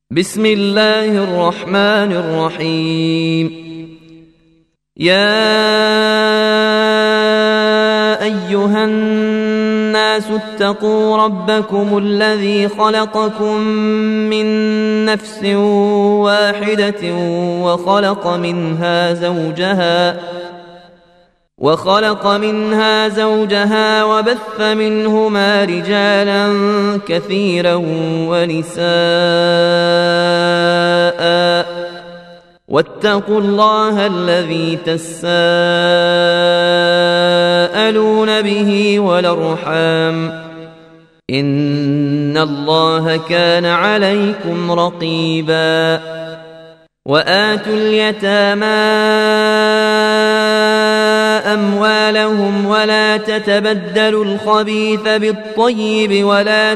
بسم الله الرحمن الرحيم. يا أيها الناس اتقوا ربكم الذي خلقكم من نفس واحدة وخلق منها زوجها وبث منهما رجالا كثيرا ونساء، واتقوا الله الذي تساءلون به والأرحام، إن الله كان عليكم رقيبا. وآتوا اليتامى أموالهم ولا تتبدلوا الخبيث بالطيب ولا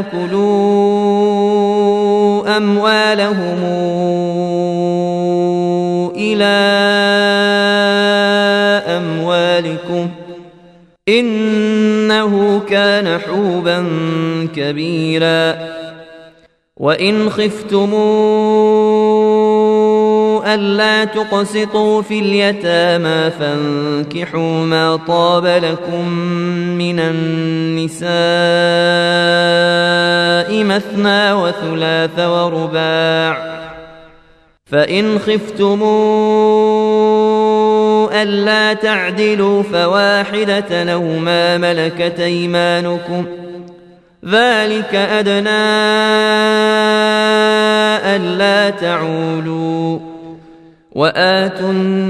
تاكلوا أموالهم إلى أموالكم إنه كان حوبا كبيرا. وإن خفتموا ألا تقسطوا في اليتامى فانكحوا ما طاب لكم من النساء مثنى وثلاث ورباع، فإن خفتموا ألا تعدلوا فواحدة أو ما ملكت أيمانكم، ذلك أدنى ألا تعولوا. وآتوا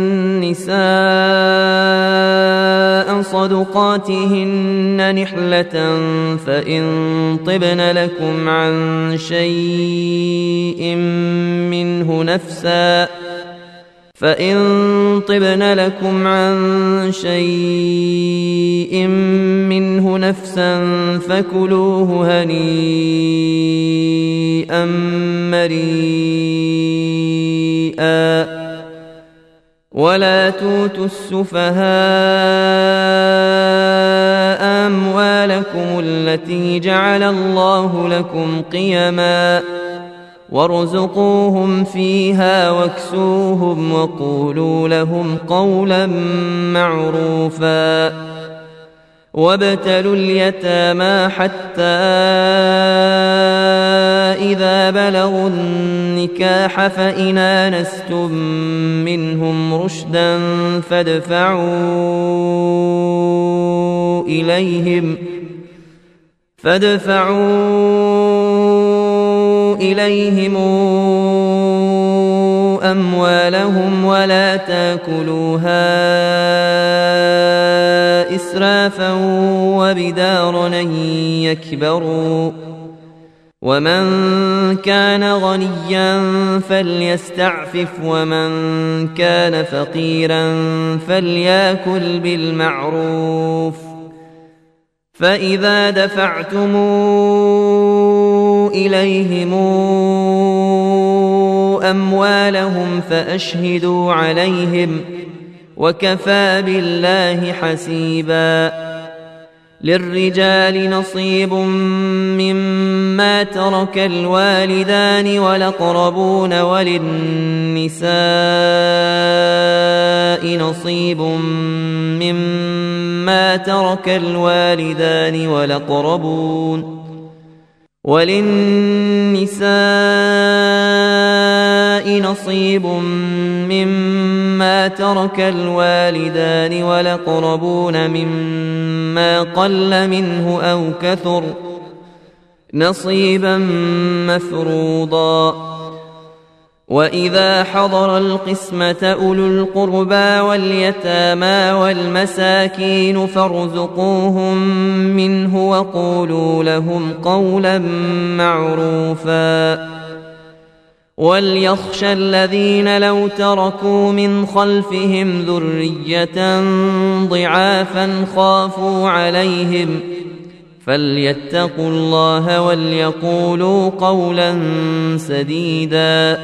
النساء صدقاتهن نحلة، فإن طبن لكم عن شيء منه نفسا فكلوه هنيئا مريئا. ولا توتوا السفهاء أموالكم التي جعل الله لكم قيما، وارزقوهم فيها واكسوهم وقولوا لهم قولا معروفا. وابتلوا اليتامى حتى إذا بلغوا النكاح فإن آنستم منهم رشدا فادفعوا إليهم أموالهم ولا تاكلوها إسرافا وبدارا أن يكبروا. ومن كان غنيا فليستعفف، ومن كان فقيرا فليأكل بالمعروف. فإذا دفعتم إليهم أموالهم فأشهدوا عليهم، وكفى بالله حسيبا. للرجال نصيب مما ترك الوالدان والأقربون، وللنساء نصيب مما ترك الوالدان والأقربون مما قل منه أو كثر، نصيبا مفروضا. وإذا حضر القسمة أولو القربى واليتامى والمساكين فارزقوهم منه وقولوا لهم قولا معروفا. وليخشى الذين لو تركوا من خلفهم ذرية ضعافا خافوا عليهم فليتقوا الله وليقولوا قولا سديدا.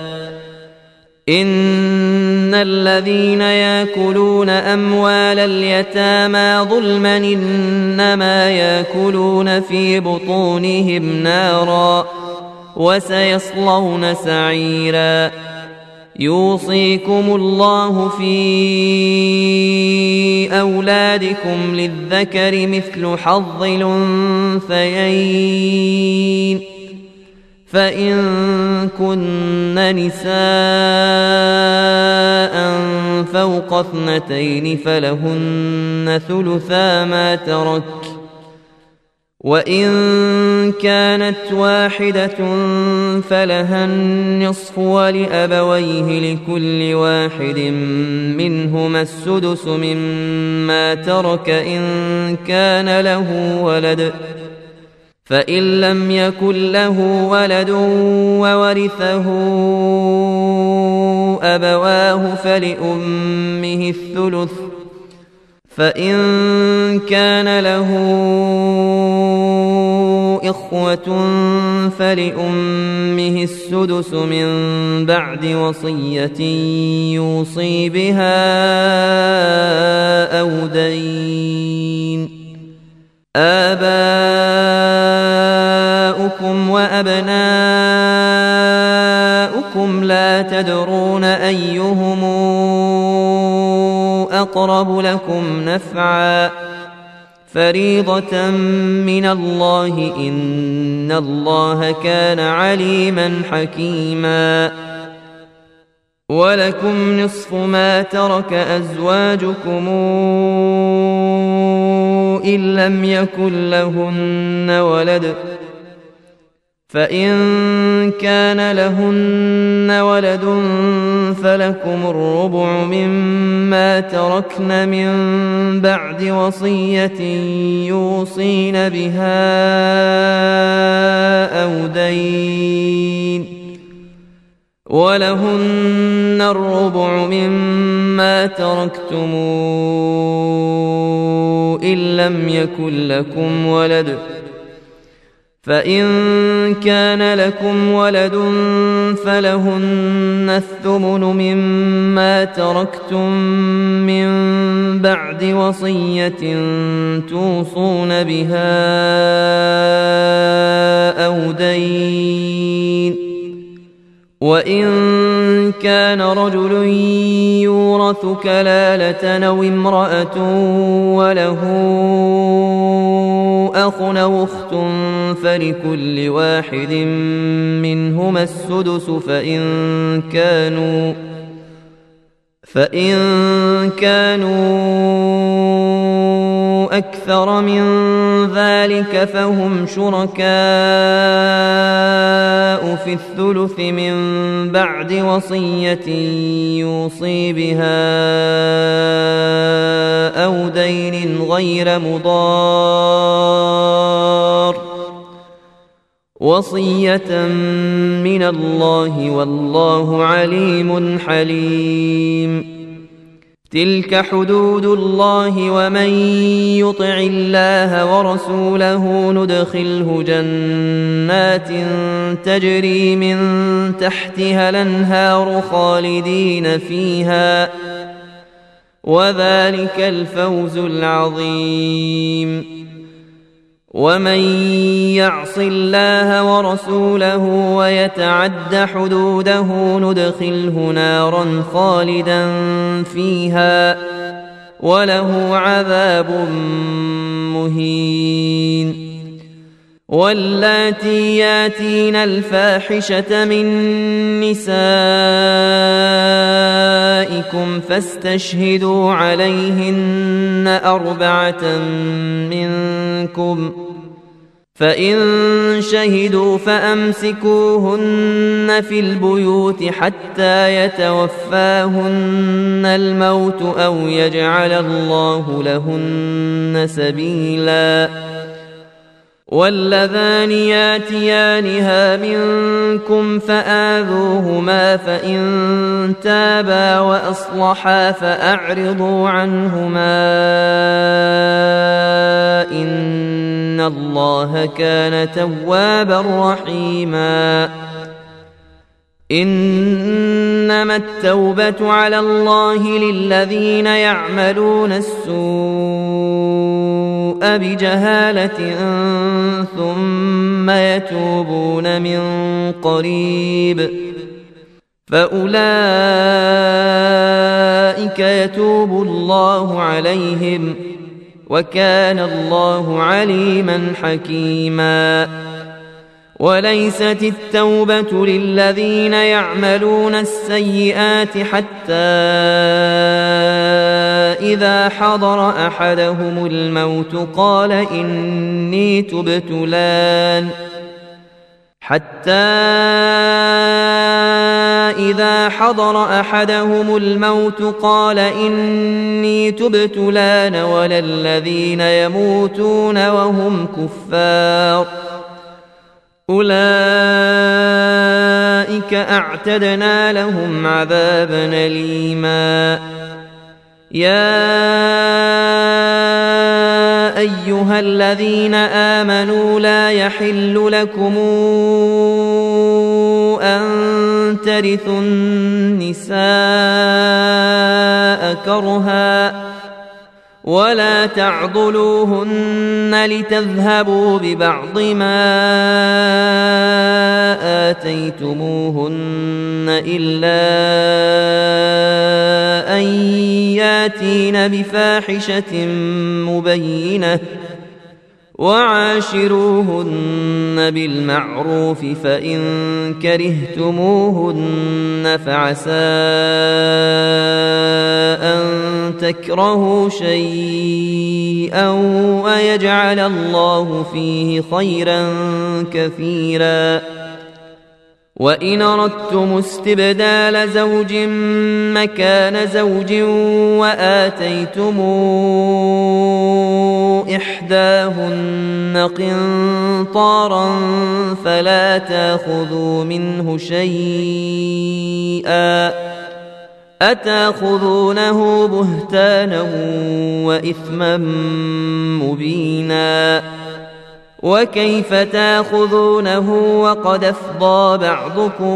إن الذين يأكلون أموال اليتامى ظلما إنما يأكلون في بطونهم نارا وسيصلون سعيرا. يوصيكم الله في أولادكم للذكر مثل حظ الأنثيين، فإن كن نساء فوق 2 فلهن ثلثا ما ترك، وإن كانت واحدة فلها النصف، ولأبويه لكل واحد منهما السدس مما ترك إن كان له ولد، فإن لم يكن له ولد وورثه أبواه فلأمه الثلث، فإن كان له إخوة فلأمه السدس من بعد وصية يوصي بها أو دين. آباؤكم وأبناؤكم لا تدرون أيهم أقرب لكم نفعا، فريضة من الله، إن الله كان عليما حكيما. ولكم نصف ما ترك أزواجكم إن لم يكن لهن ولد، فإن كان لهن ولد فلكم الربع مما تركن من بعد وصية يوصين بها أو دين، ولهن الربع مما تركتم إن لم يكن لكم ولد، فإن كان لكم ولد فلهن الثمن مما تركتم من بعد وصية توصون بها أو دين. وإن كان رجل يورث كلالة أو امرأة وله أخ أو أخت فلكل واحد منهما السدس، فإن كانوا أكثر من ذلك فهم شركاء في الثلث من بعد وصية يوصي بها أو دين غير مضار، وصية من الله، والله عليم حليم. تلك حدود الله، ومن يطع الله ورسوله ندخله جنات تجري من تحتها الأنهار خالدين فيها، وذلك الفوز العظيم. ومن يعص الله ورسوله ويتعد حدوده ندخله نارا خالدا فيها، وله عذاب مهين. واللاتي ياتين الفاحشة من نسائكم فاستشهدوا عليهن 4 منكم، فإن شهدوا فأمسكوهن في البيوت حتى يتوفاهن الموت أو يجعل الله لهن سبيلا. واللذان ياتيانها منكم فآذوهما، فإن تابا وأصلحا فأعرضوا عنهما، إن الله كان توابا رحيما. إنما التوبة على الله للذين يعملون السوء بجهالة ثم يتوبون من قريب فأولئك يتوب الله عليهم وكان الله عليما حكيما. وليست التوبة للذين يعملون السيئات حتى إذا حضر أحدهم الموت قال إني تبت الآن ولا الذين يموتون وهم كفار أولئك أعتدنا لهم عذابا أليما. يا أيها الذين آمنوا لا يحل لكم أن ترثوا النساء كرها ولا تعضلوهن لتذهبوا ببعض ما آتيتموهن إلا أن ياتين بفاحشة مبينة وعاشروهن بالمعروف فإن كرهتموهن فعسى أن تكرهوا شيئا ويجعل الله فيه خيرا كثيرا. وإن أردتم استبدال زوج مكان زوج وآتيتم إحداهن قنطارا فلا تأخذوا منه شيئا أتأخذونه بهتانا وإثما مبينا. وكيف تأخذونه وقد أفضى بعضكم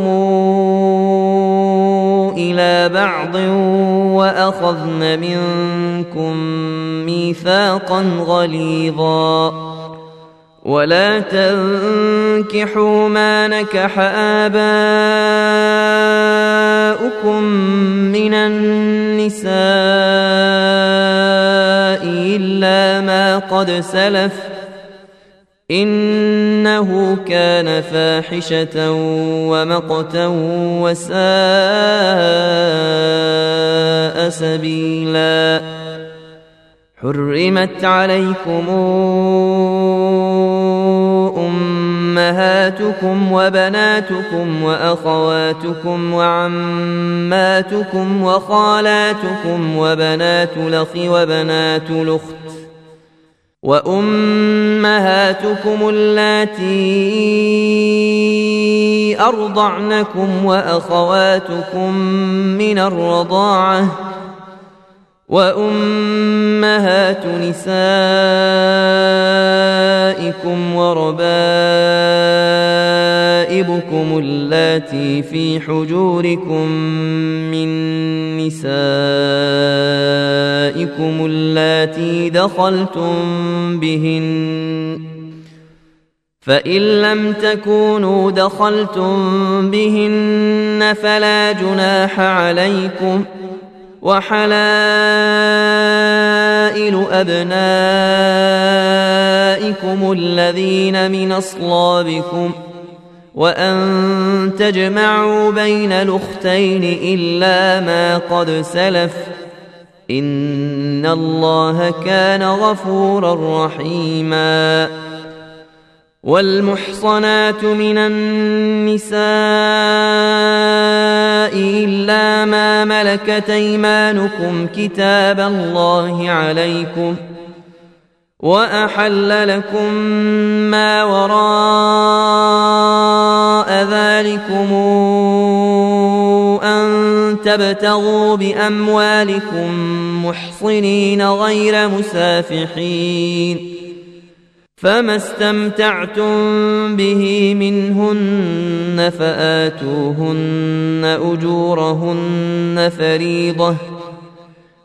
إلى بعض وأخذن منكم ميثاقا غليظا. ولا تنكحوا ما نكح آباؤكم من النساء إلا ما قد سلف إنه كان فاحشة ومقتا وساء سبيلا. حرمت عليكم أمهاتكم وبناتكم وأخواتكم وعماتكم وخالاتكم وبنات الأخ وبنات الأخت وأمهاتكم اللاتي أرضعنكم وأخواتكم من الرضاعة وأمهات نسائكم وربائبكم اللاتي في حجوركم من نسائكم اللاتي دخلتم بهن فإن لم تكونوا دخلتم بهن فلا جناح عليكم وحلائل أبنائكم الذين من أصلابكم وأن تجمعوا بين الأختين إلا ما قد سلف إن الله كان غفورا رحيما. والمحصنات من النساء إلا ما ملكت أيمانكم كتاب الله عليكم وأحل لكم ما وراء ذلكم أن تبتغوا بأموالكم محصنين غير مسافحين فما استمتعتم به منهن فآتوهن أجورهن فريضة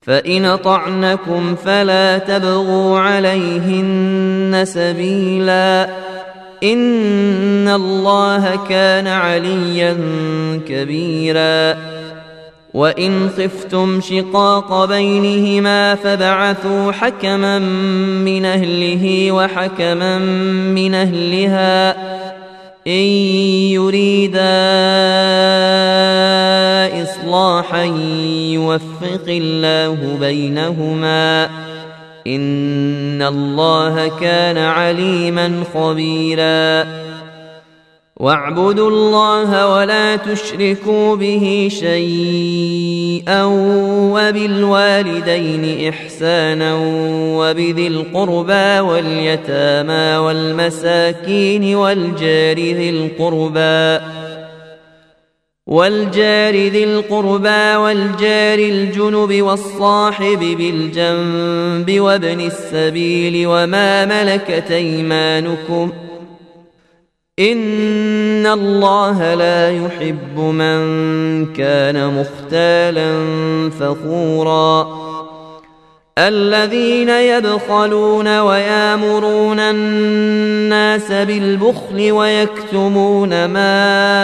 فإن أطعنكم فلا تبغوا عليهن سبيلا إن الله كان عليا كبيرا وإن خفتم شقاق بينهما فابعثوا حكما من أهله وحكما من أهلها إن يريدا إصلاحا يوفق الله بينهما إن الله كان عليما خبيرا واعبدوا الله ولا تشركوا به شيئا وبالوالدين إحسانا وبذي القربى واليتامى والمساكين والجار ذي القربى والجار الجنب والصاحب بالجنب وابن السبيل وما ملكت أيمانكم إن الله لا يحب من كان مختالا فخورا الذين يبخلون ويامرون الناس بالبخل ويكتمون ما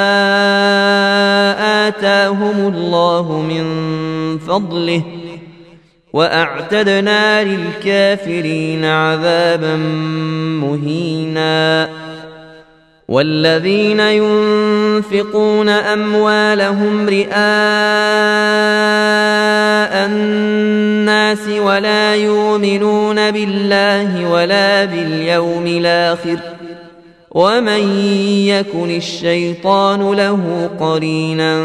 آتاهم الله من فضله وأعتدنا للكافرين عذابا مهينا والذين ينفقون أموالهم رئاء الناس ولا يؤمنون بالله ولا باليوم الآخر ومن يكن الشيطان له قرينا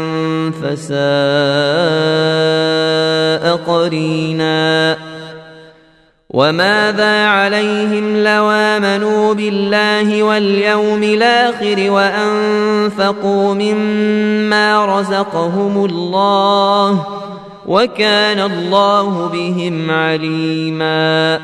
فساء قرينا وماذا عليهم لو آمنوا بالله واليوم الآخر وأنفقوا مما رزقهم الله وكان الله بهم عليما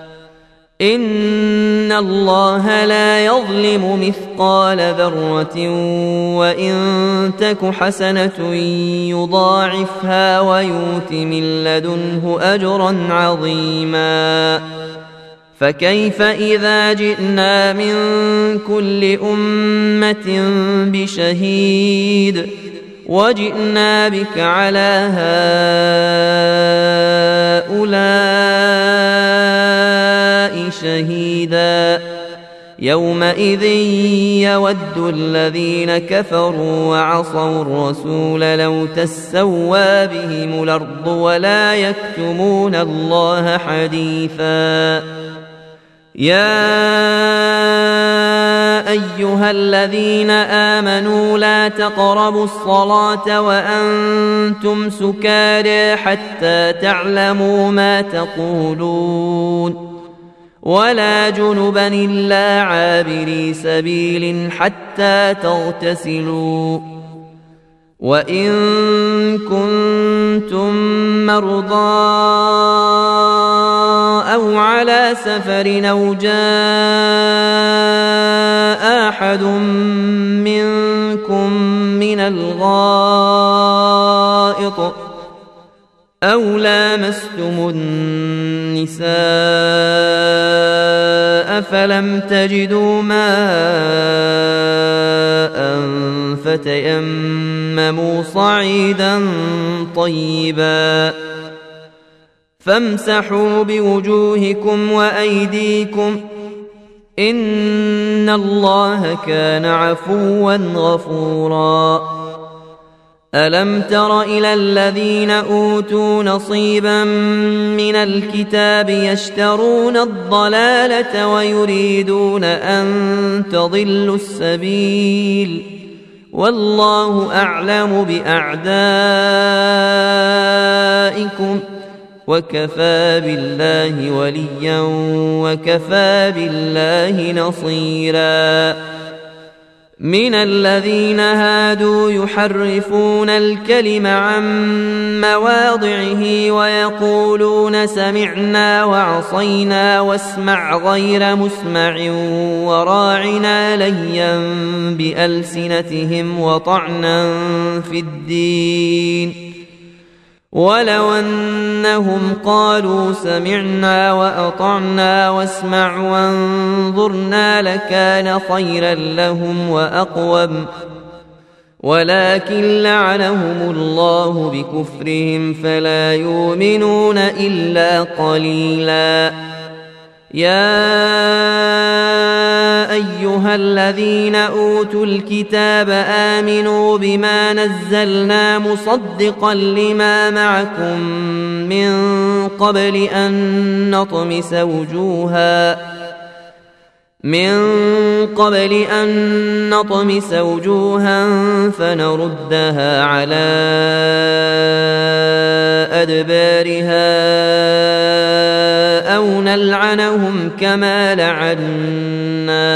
إن الله لا يظلم مثقال ذرة وإن تك حسنة يضاعفها ويؤت من لدنه أجرا عظيما فكيف إذا جئنا من كل أمة بشهيد وجئنا بك على هؤلاء شهيدا يومئذ يود الذين كفروا وعصوا الرسول لو تسوى بهم الأرض ولا يكتمون الله حديثا يا أيها الذين آمنوا لا تقربوا الصلاة وأنتم سكارى حتى تعلموا ما تقولون ولا جنبا إلا عابري سبيل حتى تغتسلوا وإن كنتم مرضى أو على سفر أو جاء أحد منكم من الغائط أو لامستم النساء فلم تجدوا ماء فتيمموا صعيدا طيبا فامسحوا بوجوهكم وأيديكم إن الله كان عفوا غفورا ألم تر إلى الذين أوتوا نصيبا من الكتاب يشترون الضلالة ويريدون أن تضلوا السبيل والله أعلم بأعدائكم وكفى بالله وليا وكفى بالله نصيرا من الذين هادوا يحرفون الكلم عن مواضعه ويقولون سمعنا وعصينا واسمع غير مسمع وراعنا ليا بألسنتهم وطعنا في الدين ولو أنهم قالوا سمعنا وأطعنا واسمع وانظرنا لكان خيرا لهم وأقوم، ولكن لعنهم الله بكفرهم فلا يؤمنون إلا قليلا. يا أيها الذين أوتوا الكتاب آمنوا بما نزلنا مصدقا لما معكم من قبل أن نطمس وجوها فنردها على أدبارها أو نلعنهم كما لعنا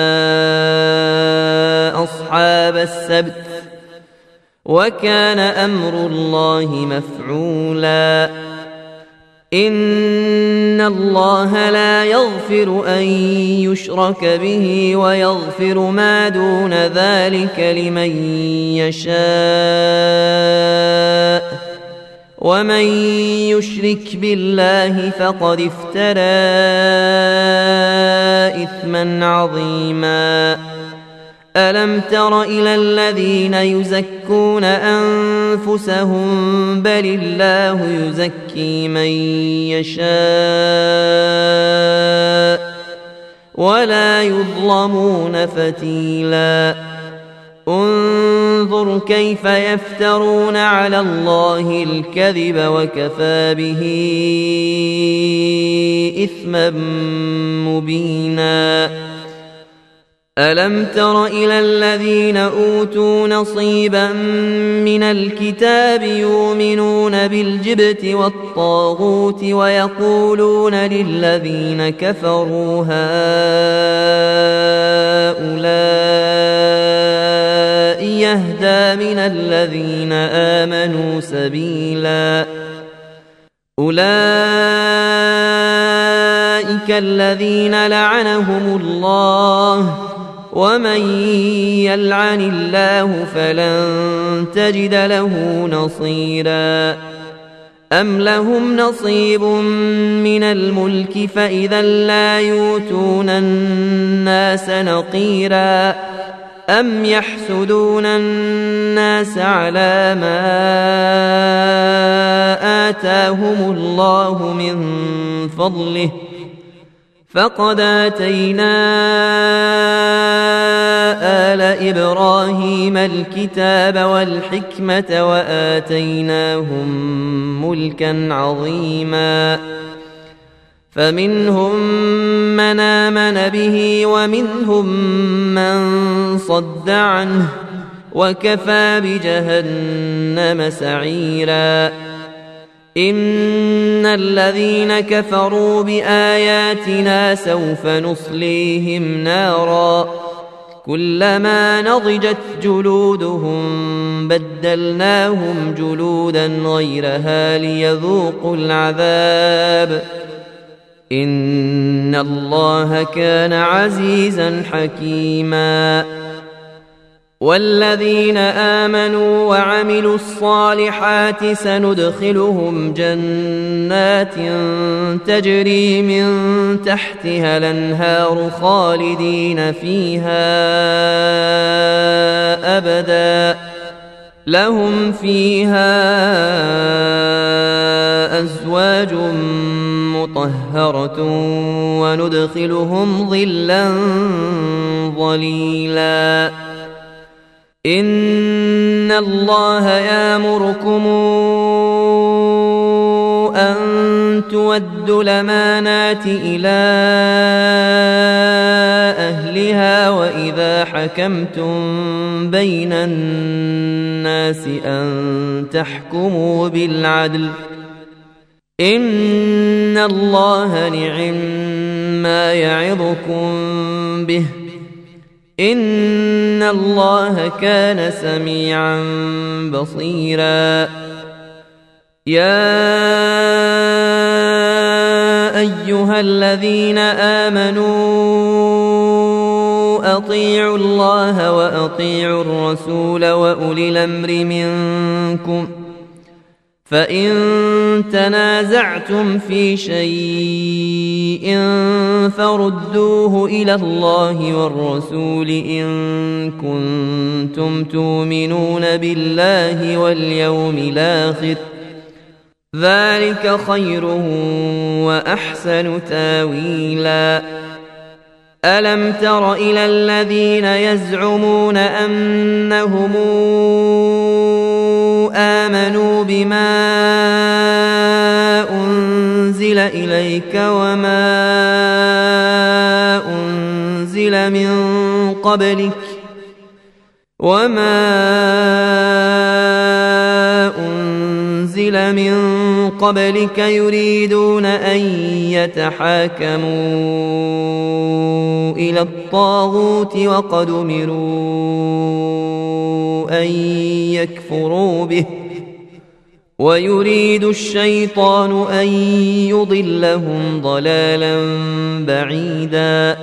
أصحاب السبت وكان أمر الله مفعولا. إن الله لا يغفر أن يشرك به ويغفر ما دون ذلك لمن يشاء، ومن يشرك بالله فقد افترى إثما عظيما. ألم تر إلى الذين يزكون أنفسهم بل الله يزكي من يشاء ولا يظلمون فتيلا. انظر كيف يفترون على الله الكذب وكفى به إثما مبينا. ألم تر إلى الذين أوتوا نصيبا من الكتاب يؤمنون بالجبت والطاغوت ويقولون للذين كفروا هؤلاء يهدى من الذين آمنوا سبيلا. أولئك الذين لعنهم الله ومن يلعن الله فلن تجد له نصيرا. أم لهم نصيب من الملك فإذا لا يؤتون الناس نقيرا. أم يحسدون الناس على ما آتاهم الله من فضله فقد آتينا آل إبراهيم الكتاب والحكمة وآتيناهم ملكا عظيما. فمنهم من آمن به ومنهم من صد عنه وكفى بجهنم سعيرا. إن الذين كفروا بآياتنا سوف نصليهم نارا كلما نضجت جلودهم بدلناهم جلودا غيرها ليذوقوا العذاب إن الله كان عزيزا حكيما. والذين آمنوا وعملوا الصالحات سندخلهم جنات تجري من تحتها الأنهار خالدين فيها أبدا لهم فيها أزواج مطهرة وندخلهم ظلا ظليلا. إن الله يأمركم أن تودوا الأمانات إلى أهلها وإذا حكمتم بين الناس أن تحكموا بالعدل إن الله نعم ما يعظكم به إن الله كان سميعا بصيرا. يا أيها الذين آمنوا أطيعوا الله وأطيعوا الرسول وأولي الأمر منكم فإن تنازعتم في شيء فردوه إلى الله والرسول إن كنتم تؤمنون بالله واليوم الآخر ذلك خير وأحسن تاويلا ألم تر إلى الذين يزعمون أنهم آمنوا بما أنزل إليك وما أنزل من قبلك يريدون أن يتحاكموا إلى الطاغوت وقد أمروا أن يكفروا به ويريد الشيطان أن يضلهم ضلالا بعيدا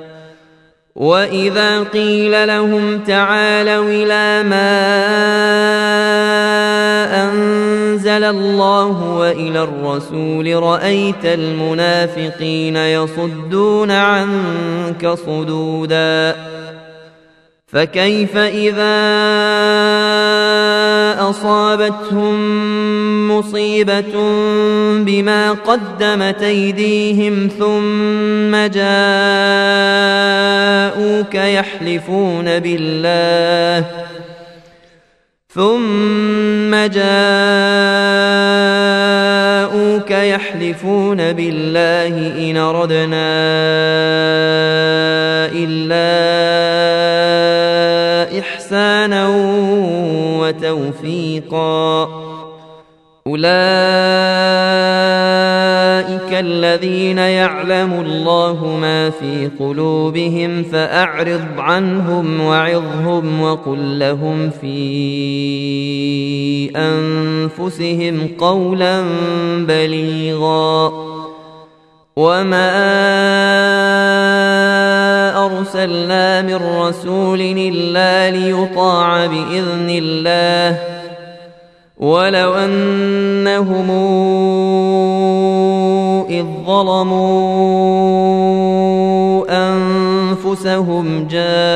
وإذا قيل لهم تعالوا إلى ما أنزل الله وإلى الرسول رأيت المنافقين يصدون عنك صدودا فكيف إذا أصابتهم مصيبة بما قدمت أيديهم ثم جاءوك يحلفون بالله إن أردنا إلا إحسانا وتوفيقا أولئك الذين يعلم الله ما في قلوبهم فأعرض عنهم وعظهم وقل لهم في أنفسهم قولا بليغا وما أرسلنا من رسول إلا ليطاع بإذن الله ولو أنهم إذ ظلموا أنفسهم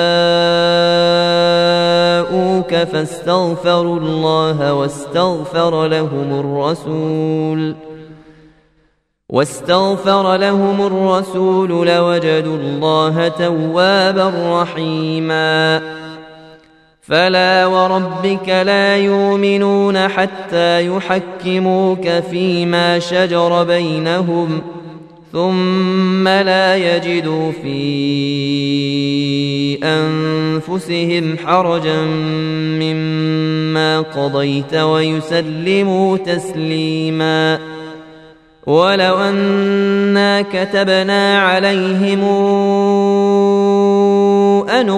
جاءوك فاستغفروا الله واستغفر لهم الرسول لوجدوا الله توابا رحيما فلا وربك لا يؤمنون حتى يحكموك فيما شجر بينهم ثم لا يجدوا في أنفسهم حرجا مما قضيت ويسلموا تسليما ولو أنا كتبنا عليهم أن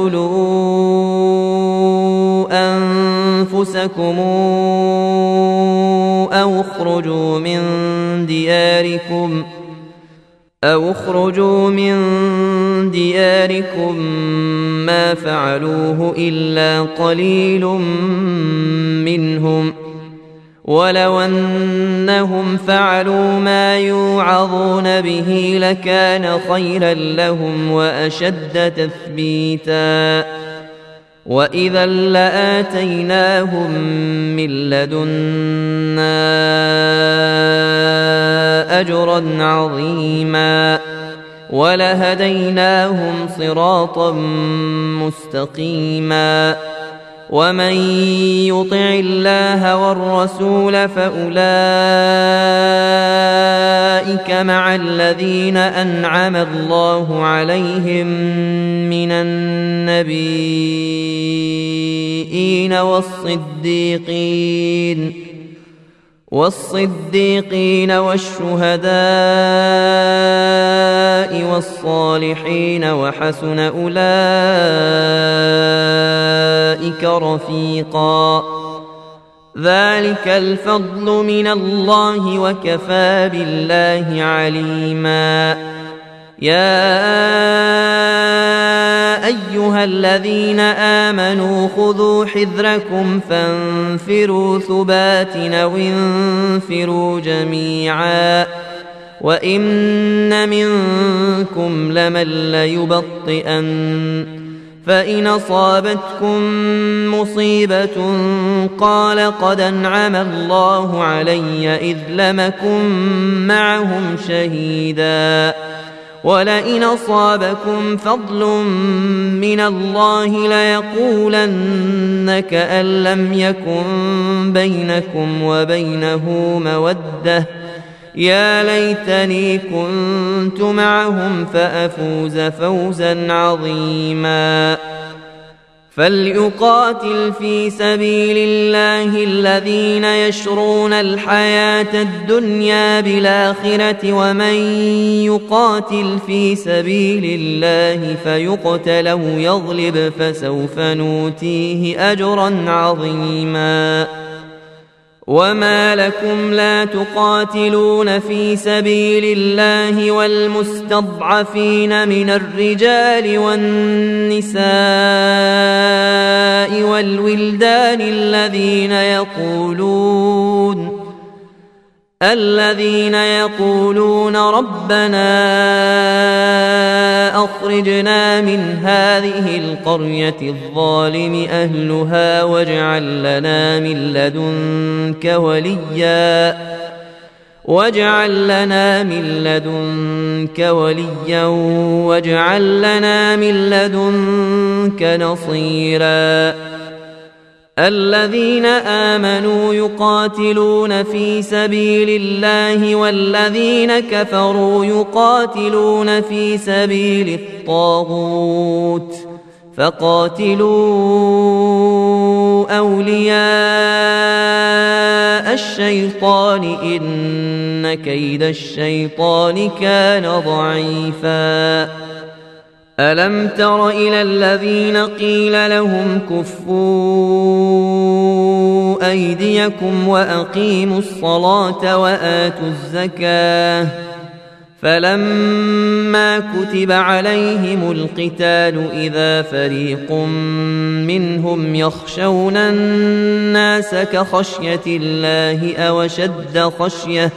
اقتلوا أنفسكم أو اخرجوا من دياركم ما فعلوه إلا قليل منهم ولو أنهم فعلوا ما يوعظون به لكان خيرا لهم وأشد تثبيتا وإذا لآتيناهم من لدنا أجرا عظيما ولهديناهم صراطا مستقيما ومن يطع الله والرسول فأولئك مع الذين أنعم الله عليهم من النبيين والصديقين والشهداء والصالحين وحسن أولئك رفيقا ذلك الفضل من الله وكفى بالله عليما يا أيها الذين آمنوا خذوا حذركم فانفروا ثبات أو انفروا جميعا وإن منكم لمن ليبطئن فإن أصابتكم مصيبة قال قد أنعم الله علي إذ لم أكن معهم شهيدا ولئن أصابكم فضل من الله ليقولن كأن لم يكن بينكم وبينه مودة يا ليتني كنت معهم فأفوز فوزا عظيما فليقاتل في سبيل الله الذين يشرون الحياة الدنيا بالآخرة ومن يقاتل في سبيل الله فيقتل أو يغلب فسوف نؤتيه أجرا عظيما وما لكم لا تقاتلون في سبيل الله والمستضعفين من الرجال والنساء والولدان الذين يقولون ربنا أخرجنا من هذه القرية الظالم أهلها واجعل لنا من لدنك وليا واجعل لنا من لدنك نصيرا الذين آمنوا يقاتلون في سبيل الله والذين كفروا يقاتلون في سبيل الطاغوت فقاتلوا أولياء الشيطان إن كيد الشيطان كان ضعيفا ألم تر إلى الذين قيل لهم كفوا أيديكم وأقيموا الصلاة وآتوا الزكاة فلما كتب عليهم القتال إذا فريق منهم يخشون الناس كخشية الله أو أشد خشية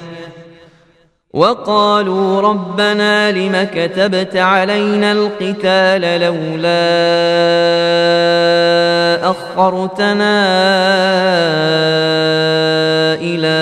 وقالوا ربنا لم كتبت علينا القتال لولا أخرتنا إلى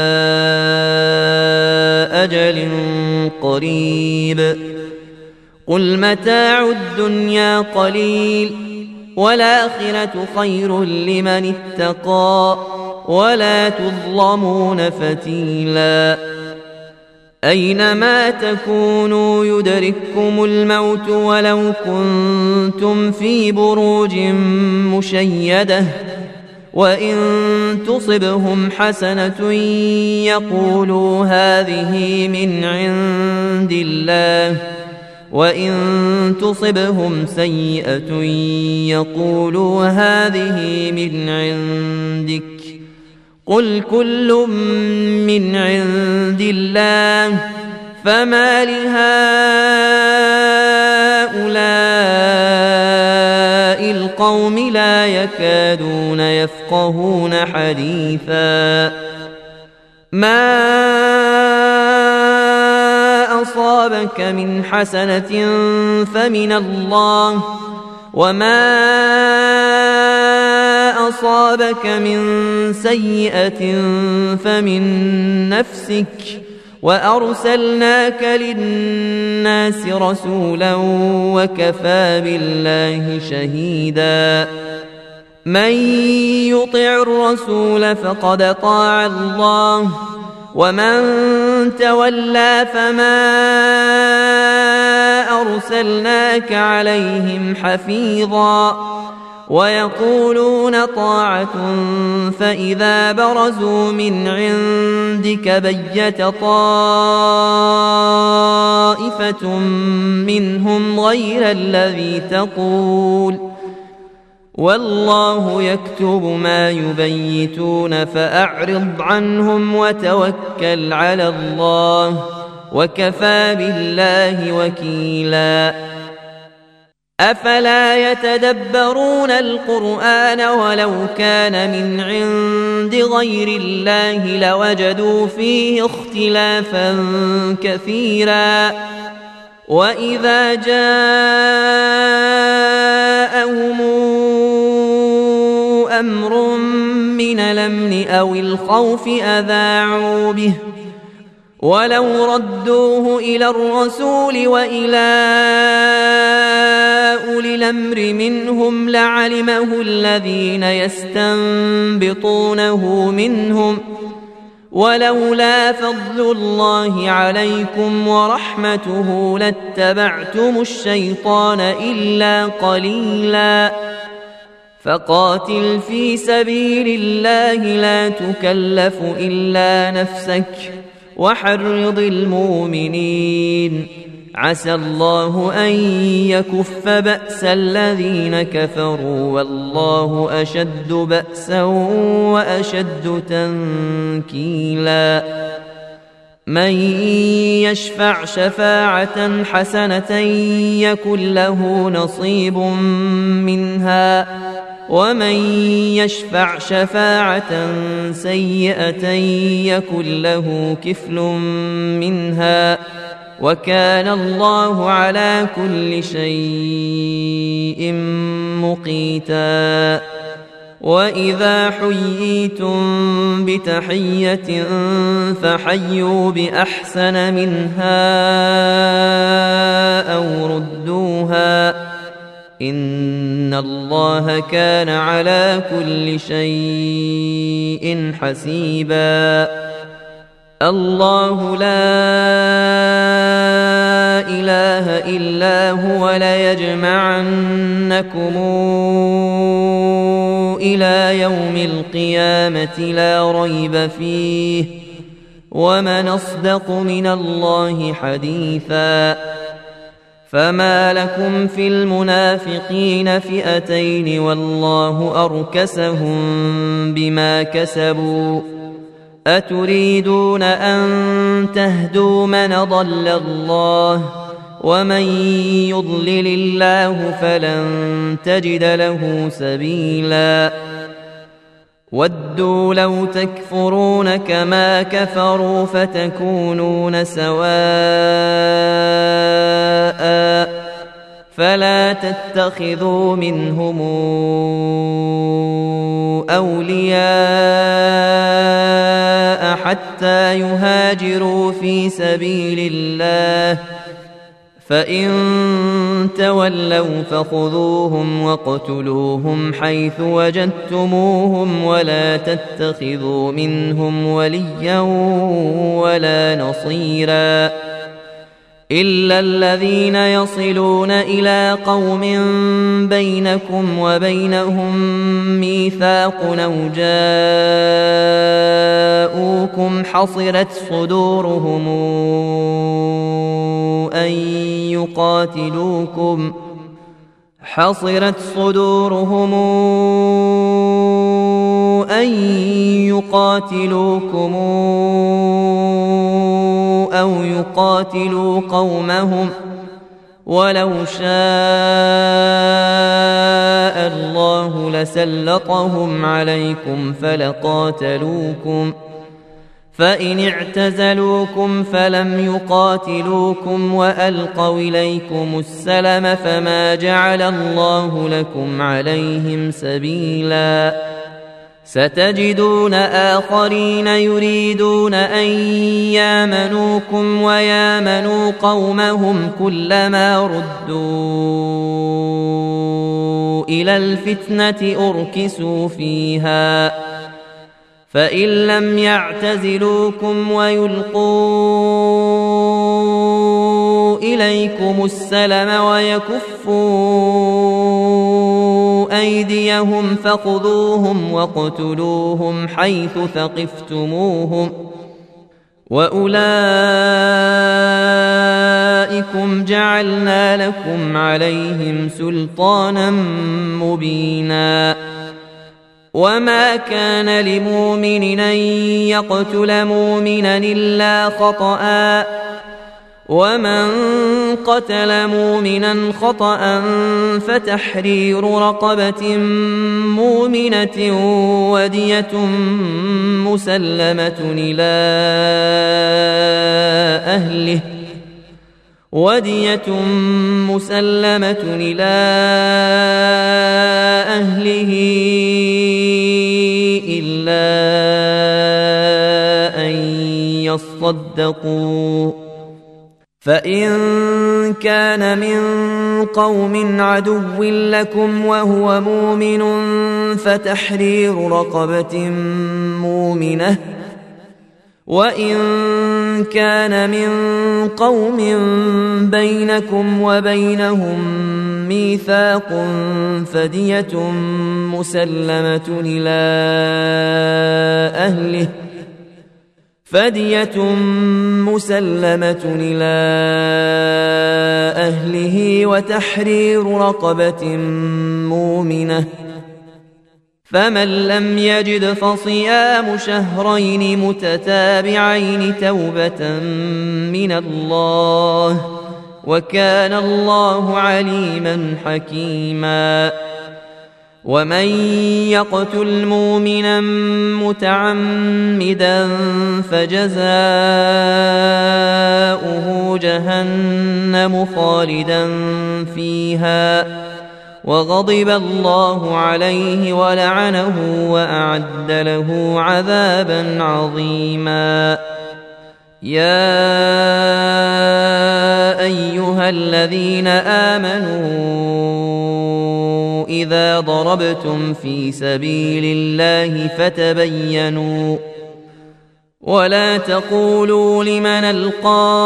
أجل قريب قل متاع الدنيا قليل والآخرة خير لمن اتقى ولا تظلمون فتيلا أينما تكونوا يدرككم الموت ولو كنتم في بروج مشيدة وإن تصبهم حسنة يقولوا هذه من عند الله وإن تصبهم سيئة يقولوا هذه من عندك قل كل من عند الله فما لهؤلاء القوم لا يكادون يفقهون حديثا ما أصابك من حسنة فمن الله وما أصابك من سيئة فمن نفسك وأرسلناك للناس رسولا وكفى بالله شهيدا من يطع الرسول فقد طاع الله ومن تولى فما أرسلناك عليهم حفيظا ويقولون طاعة فإذا برزوا من عندك بيت طائفة منهم غير الذي تقول والله يكتب ما يبيتون فأعرض عنهم وتوكل على الله وكفى بالله وكيلا أفلا يتدبرون القرآن ولو كان من عند غير الله لوجدوا فيه اختلافا كثيرا وإذا جاءهم أمر من الأمن أو الخوف أذاعوا به ولو ردوه إلى الرسول وإلى أولي الأمر منهم لعلمه الذين يستنبطونه منهم ولولا فضل الله عليكم ورحمته لاتبعتم الشيطان إلا قليلا فقاتل في سبيل الله لا تكلف إلا نفسك وحرض المؤمنين عسى الله أن يكف بأس الذين كفروا والله أشد بأسا وأشد تنكيلا من يشفع شفاعة حسنة يكن له نصيب منها ومن يشفع شفاعة سيئة يكن له كفل منها وكان الله على كل شيء مقيتا وإذا حييتم بتحية فحيوا بأحسن منها أو ردوها إن الله كان على كل شيء حسيبا الله لا إله إلا هو ليجمعنكم إلى يوم القيامة لا ريب فيه ومن أصدق من الله حديثا فما لكم في المنافقين فئتين والله أركسهم بما كسبوا أتريدون أن تهدوا من ضل الله ومن يضلل الله فلن تجد له سبيلا ودوا لو تكفرون كما كفروا فتكونون سواء فلا تتخذوا منهم أولياء حتى يهاجروا في سبيل الله فإن تولوا فخذوهم واقتلوهم حيث وجدتموهم ولا تتخذوا منهم وليا ولا نصيرا إلا الذين يصلون إلى قوم بينكم وبينهم ميثاق أو جاءوكم حصرت صدورهم أن يقاتلوكم أو يقاتلوا قومهم ولو شاء الله لسلطهم عليكم فلقاتلوكم فإن اعتزلوكم فلم يقاتلوكم وألقوا إليكم السلم فما جعل الله لكم عليهم سبيلا ستجدون آخرين يريدون أن يامنوكم ويامنوا قومهم كلما ردوا إلى الفتنة أركسوا فيها فإن لم يعتزلوكم ويلقوا إليكم السلم ويكفوا أيديهم فخذوهم واقتلوهم حيث ثقفتموهم وأولئكم جعلنا لكم عليهم سلطانا مبينا وما كان لمؤمن أن يقتل مؤمنا إلا خطأ ومن قتل مؤمنا خطأ فتحرير رقبة مؤمنة ودية مسلمة إلى أهله إلا أن يصدقوا، فإن كان من قوم عدو لكم وهو مؤمن فتحرير رقبة مؤمنة، وإن كان من قوم بينكم وبينهم ميثاق فدية مسلمة إلى أهله وتحرير رقبة مؤمنة، فمن لم يجد فصيام شهرين متتابعين توبة من الله، وكان الله عليما حكيما. ومن يقتل مؤمنا متعمدا فجزاؤه جهنم خالدا فيها وغضب الله عليه ولعنه وأعد له عذابا عظيما. يا أيها الذين آمنوا إذا ضربتم في سبيل الله فتبينوا ولا تقولوا لمن ألقى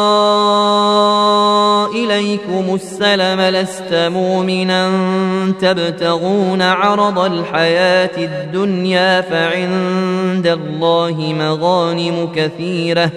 إليكم السلم لست مؤمنا تبتغون عرض الحياة الدنيا فعند الله مغانم كثيرة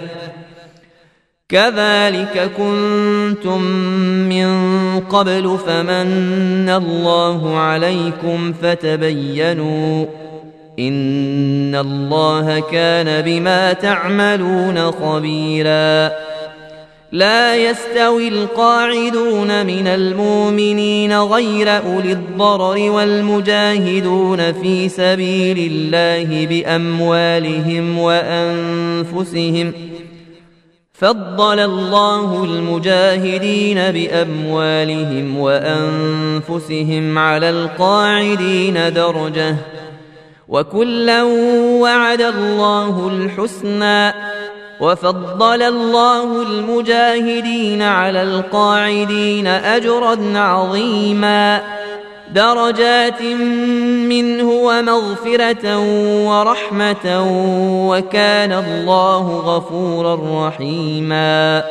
كذلك كنتم من قبل فمن الله عليكم فتبينوا إن الله كان بما تعملون خبيرا. لا يستوي القاعدون من المؤمنين غير أولي الضرر والمجاهدون في سبيل الله بأموالهم وأنفسهم، فضل الله المجاهدين بأموالهم وأنفسهم على القاعدين درجة، وكلا وعد الله الحسنى، وفضل الله المجاهدين على القاعدين أجرا عظيما، درجات منه ومغفرة ورحمة، وكان الله غفورا رحيما.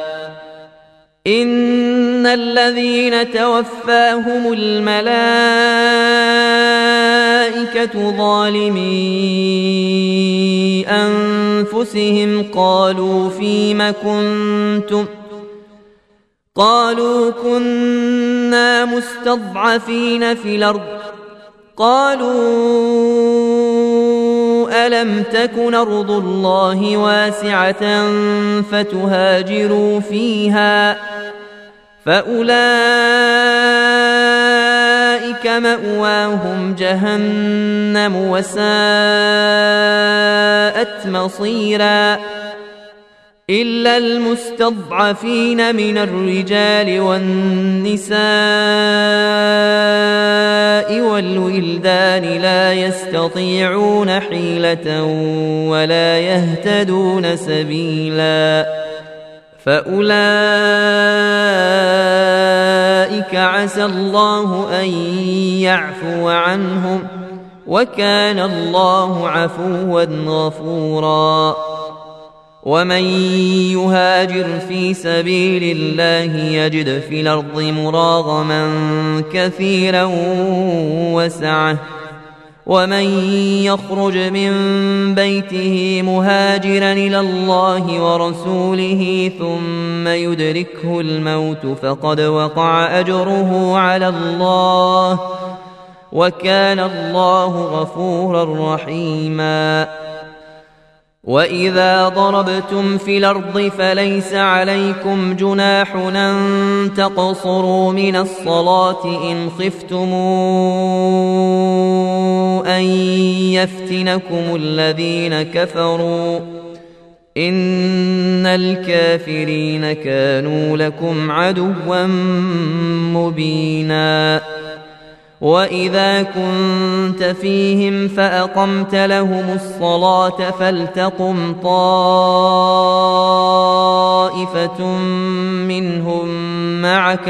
إن الذين توفاهم الملائكة ظالمي أنفسهم قالوا فيم كنتم قالوا كنا مستضعفين في الأرض قالوا ألم تكن أرض الله واسعة فتهاجروا فيها فأولئك مأواهم جهنم وساءت مصيرا إلا المستضعفين من الرجال والنساء والولدان لا يستطيعون حيلة ولا يهتدون سبيلا فأولئك عسى الله أن يعفو عنهم وكان الله عفوا غفورا. ومن يهاجر في سبيل الله يجد في الأرض مراغما كثيرا وسعة ومن يخرج من بيته مهاجرا إلى الله ورسوله ثم يدركه الموت فقد وقع أجره على الله وكان الله غفورا رحيما. وإذا ضربتم في الأرض فليس عليكم جناح أن تقصروا من الصلاة إن خفتم أن يفتنكم الذين كفروا إن الكافرين كانوا لكم عدوا مبينا وإذا كنت فيهم فأقمت لهم الصلاة فلتقم طائفة منهم معك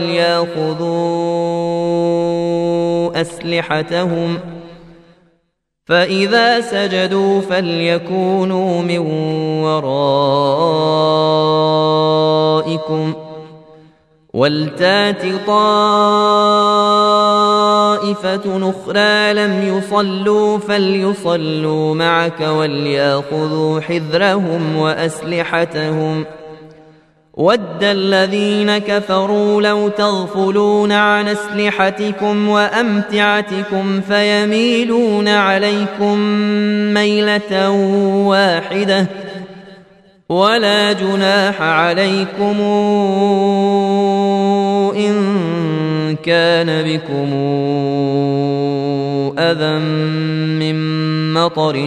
وليأخذوا أسلحتهم فإذا سجدوا فليكونوا من ورائكم ولتات طائفة أخرى لم يصلوا فليصلوا معك وليأخذوا حذرهم وأسلحتهم ود الذين كفروا لو تغفلون عن أسلحتكم وأمتعتكم فيميلون عليكم ميلة واحدة ولا جناح عليكم إن كان بكم أذى من مطر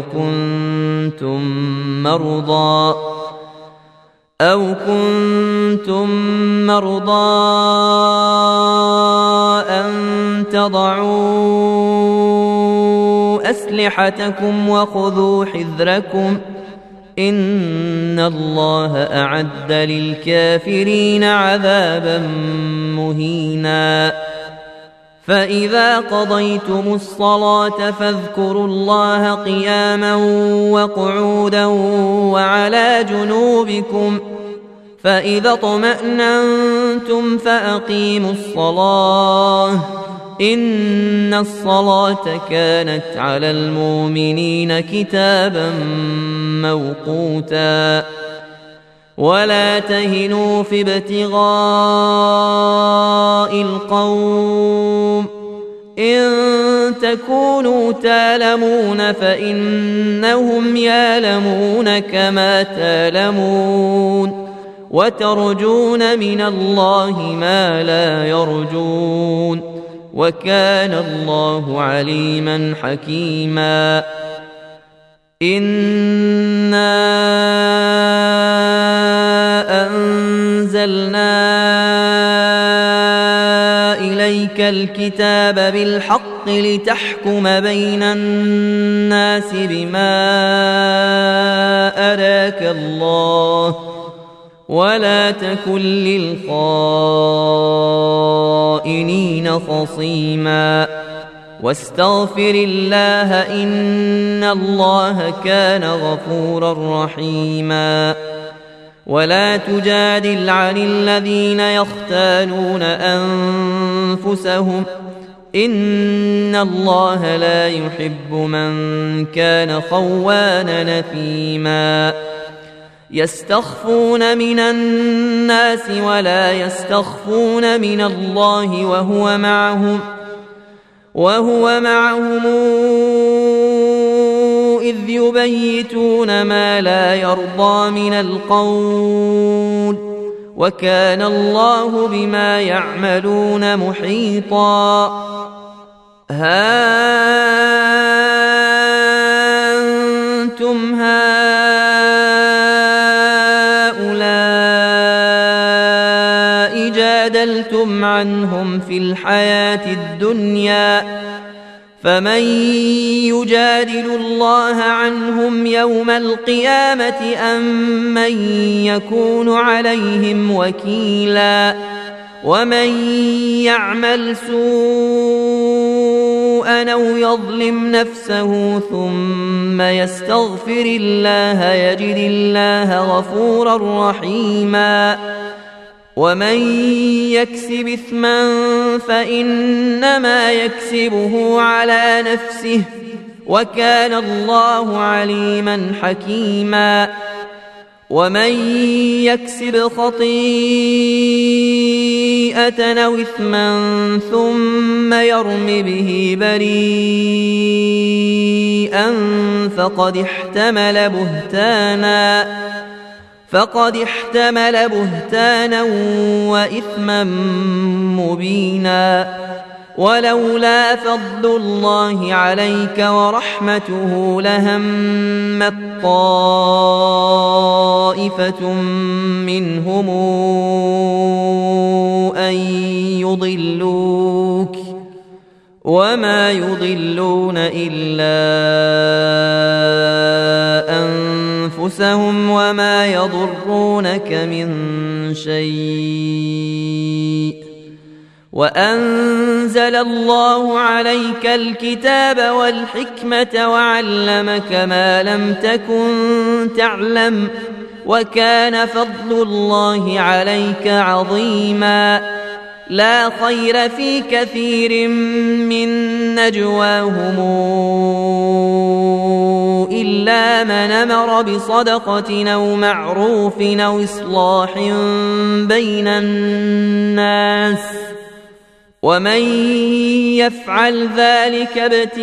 أو كنتم مرضى أن تضعوا أسلحتكم وخذوا حذركم إن الله أعد للكافرين عذابا مهينا فإذا قضيتم الصلاة فاذكروا الله قياما وقعودا وعلى جنوبكم فإذا اطمأننتم فأقيموا الصلاة إن الصلاة كانت على المؤمنين كتابا موقوتا ولا تهنوا في ابتغاء القوم إن تكونوا تألمون فإنهم يألمون كما تألمون وترجون من الله ما لا يرجون وكان الله عليما حكيما إنا أنزلنا إليك الكتاب بالحق لتحكم بين الناس بما أراك الله ولا تكن للخائنين خصيما واستغفر الله إن الله كان غفورا رحيما ولا تجادل عن الذين يختانون أنفسهم إن الله لا يحب من كان خوانا نثيما يستخفون من الناس ولا يستخفون من الله وهو معهم إذ يبيتون ما لا يرضى من القول وكان الله بما يعملون محيطا ها أنتم هؤلاء جادلتم عنهم في الحياة الدنيا فمن يجادل الله عنهم يوم القيامة أم من يكون عليهم وكيلا ومن يعمل سوءا أو يظلم نفسه ثم يستغفر الله يجد الله غفورا رحيما ومن يكسب إثما فإنما يكسبه على نفسه وكان الله عليما حكيما ومن يكسب خطيئة أو إثما ثم يرم به بريئا فقد احتمل بهتانا وإثما مبينا. ولولا فضل الله عليك ورحمته لهمت طائفة منهم أن يضلوك وما يضلون إلا أنفسهم وما يضرونك من شيء. وأنزل الله عليك الكتاب والحكمة وعلمك ما لم تكن تعلم وكان فضل الله عليك عظيما. لا خير في كثير من نجواهم إلا من أمر بصدقة أو معروف أو إصلاح بين الناس ومن يفعل ذلك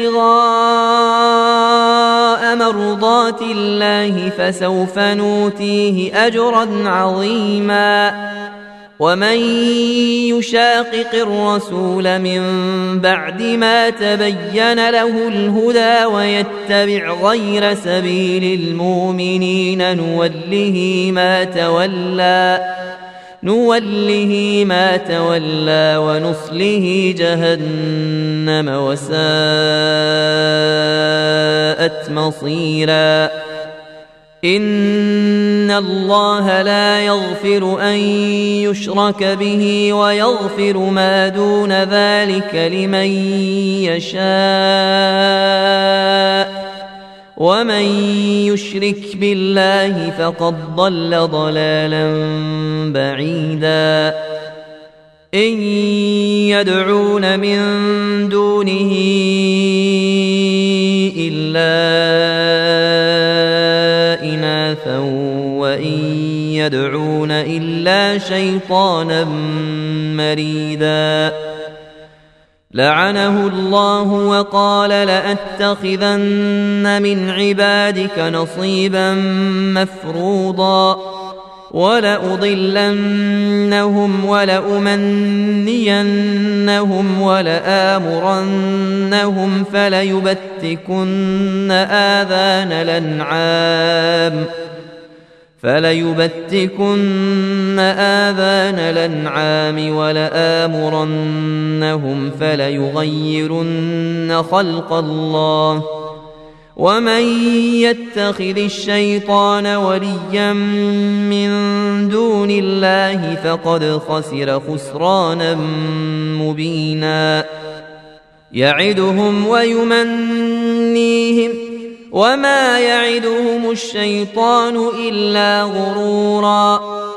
ابتغاء مرضات الله فسوف نؤتيه أجرا عظيما. ومن يشاقق الرسول من بعد ما تبين له الهدى ويتبع غير سبيل المؤمنين نوله ما تولى ونصله جهنم وساءت مصيرا. إن الله لا يغفر أن يشرك به ويغفر ما دون ذلك لمن يشاء ومن يشرك بالله فقد ضل ضلالا بعيدا. إن يدعون من دونه إلا إناثا وإن يدعون إلا شيطانا مريدا. لعنه الله وقال لأتخذن من عبادك نصيبا مفروضا ولأضلنهم ولأمنينهم ولآمرنهم فليبتكن آذان الأنعام ولآمرنهم فليغيرن خلق الله. ومن يتخذ الشيطان وليا من دون الله فقد خسر خسرانا مبينا. يعدهم ويمنيهم وما يعدهم الشيطان إلا غرورا.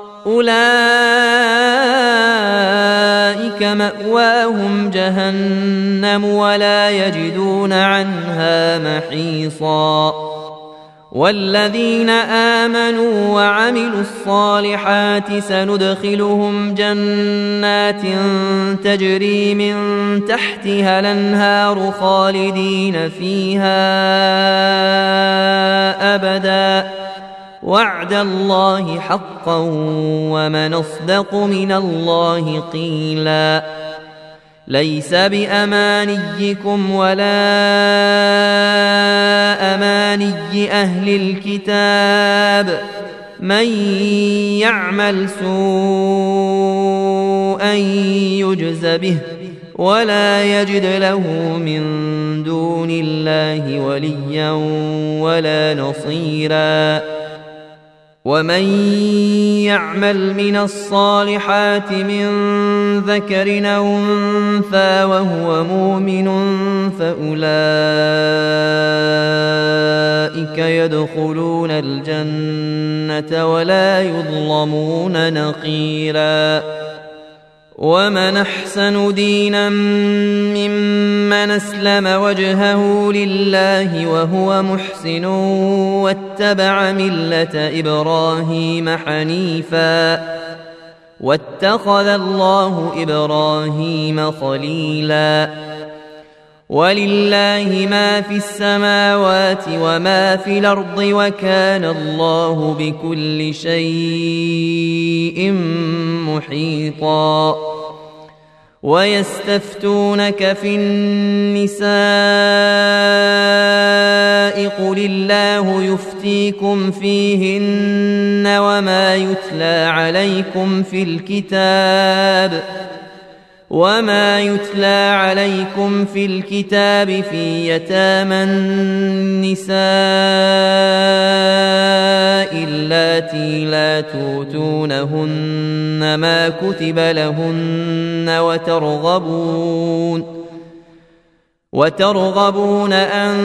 أولئك مأواهم جهنم ولا يجدون عنها محيصا. والذين آمنوا وعملوا الصالحات سندخلهم جنات تجري من تحتها الأنهار خالدين فيها أبدا وعد الله حقا ومن أصدق من الله قيلا. ليس بأمانيكم ولا أماني أهل الكتاب من يعمل سوءا يجز به ولا يجد له من دون الله وليا ولا نصيرا. ومن يعمل من الصالحات من ذكر أو أنثى وهو مؤمن فأولئك يدخلون الجنة ولا يظلمون نقيرا. ومن أحسن دينا ممن أسلم وجهه لله وهو محسن واتبع ملة إبراهيم حنيفا واتخذ الله إبراهيم خليلا ولله ما في السماوات وما في الأرض وكان الله بكل شيء محيطا ويستفتونك في النساء قل الله يفتيكم فيهن وما يتلى عليكم في الكتاب في يتامى النساء اللاتي لا توتونهن ما كتب لهن وترغبون أن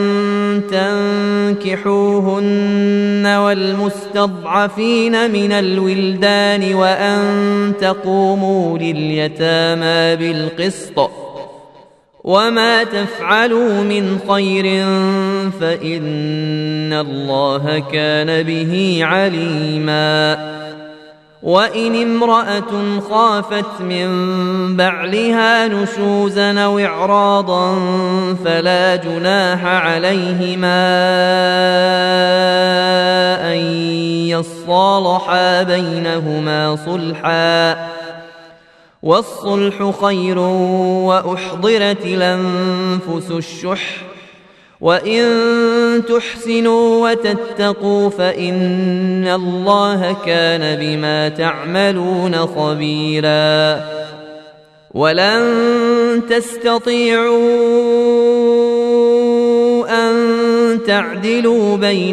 تنكحوهن والمستضعفين من الولدان وأن تقوموا لليتامى بالقسط وما تفعلوا من خير فإن الله كان به عليما وإن امرأة خافت من بعلها نشوزا أو إعراضا فلا جناح عليهما أن يصالحا بينهما صلحا والصلح خير وأحضرت الأنفس الشح وإن تحسنوا وتتقوا فإن الله كان بما تعملون خبيرا ولن تستطيعوا أن تعدلوا بين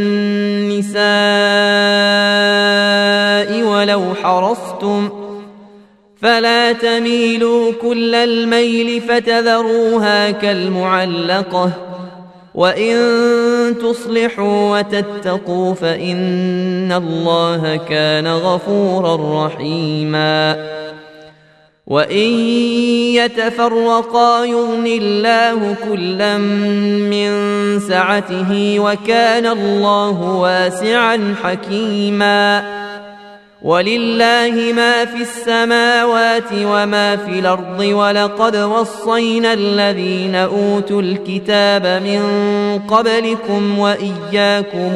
النساء ولو حرصتم فلا تميلوا كل الميل فتذروها كالمعلقة وإن تصلحوا وتتقوا فإن الله كان غفورا رحيما وإن يتفرقا يغن الله كلا من سعته وكان الله واسعا حكيما ولله ما في السماوات وما في الأرض ولقد وصينا الذين أوتوا الكتاب من قبلكم وإياكم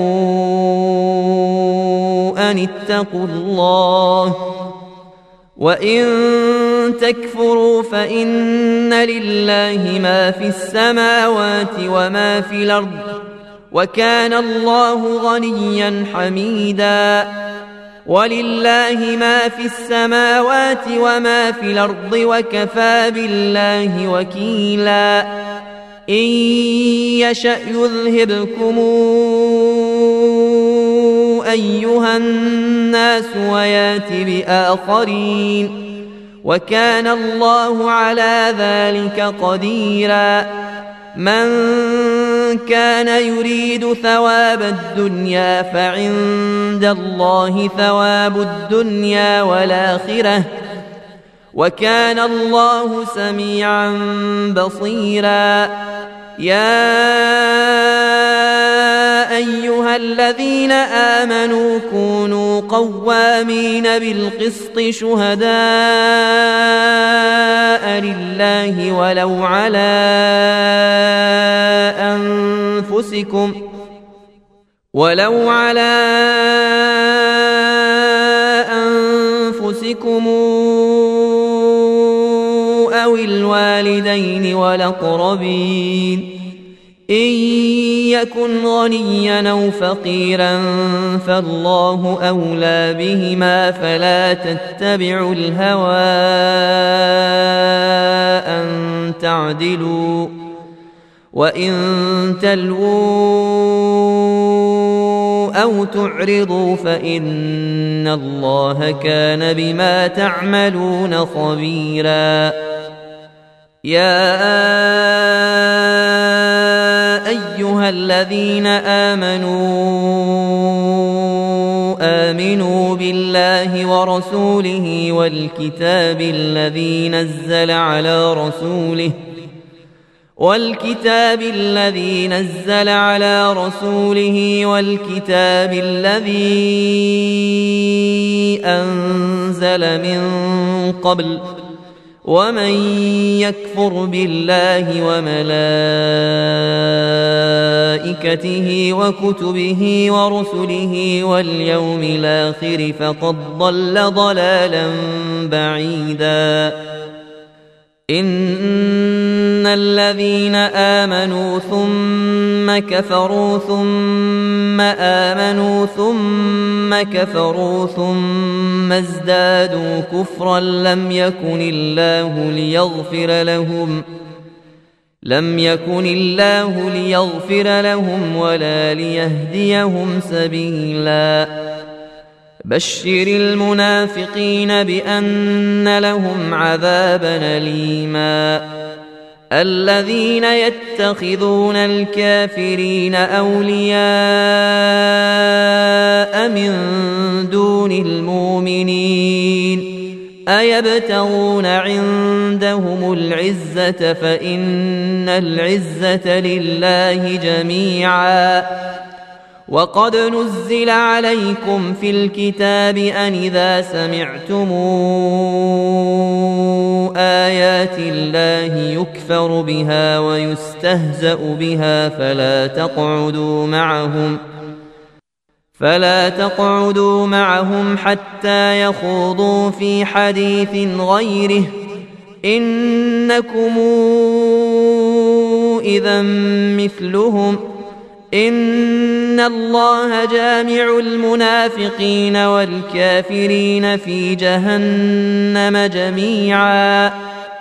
أن اتقوا الله وإن تكفروا فإن لله ما في السماوات وما في الأرض وكان الله غنيا حميدا ولله ما في السماوات وما في الأرض وكفى بالله وكيلا إن يشأ يذهبكم أيها الناس ويات بآخرين وكان الله على ذلك قديرا من كان يريد ثواب الدنيا فعند الله ثواب الدنيا والآخرة وكان الله سميعا بصيرا يا أيها الذين آمنوا كونوا قوامين بالقسط شهداء لله ولو على أنفسكم أو الوالدين والأقربين إن يكن غنيا أو فقيرا فالله أولى بهما فلا تتبعوا الهوى أن تعدلوا وإن تلووا أو تعرضوا فإن الله كان بما تعملون خبيرا يا أيها الذين آمنوا بالله ورسوله والكتاب الذي نزل على رسوله والكتاب الذي نزل على رسوله والكتاب الذي أنزل من قبل ومن يكفر بالله وملائكته وكتبه ورسله واليوم الآخر فقد ضل ضلالا بعيدا إن الذين آمنوا ثم كفروا ثم آمنوا ثم كفروا ثم ازدادوا كفرا لم يكن الله ليغفر لهم ولا ليهديهم سبيلا بشر المنافقين بأن لهم عذابا أليما الذين يتخذون الكافرين أولياء من دون المؤمنين أيبتغون عندهم العزة فإن العزة لله جميعا وقد نزل عليكم في الكتاب أن إذا سمعتم آيات الله يكفر بها ويستهزأ بها فلا تقعدوا معهم حتى يخوضوا في حديث غيره إنكم إذا مثلهم إن الله جامع المنافقين والكافرين في جهنم جميعا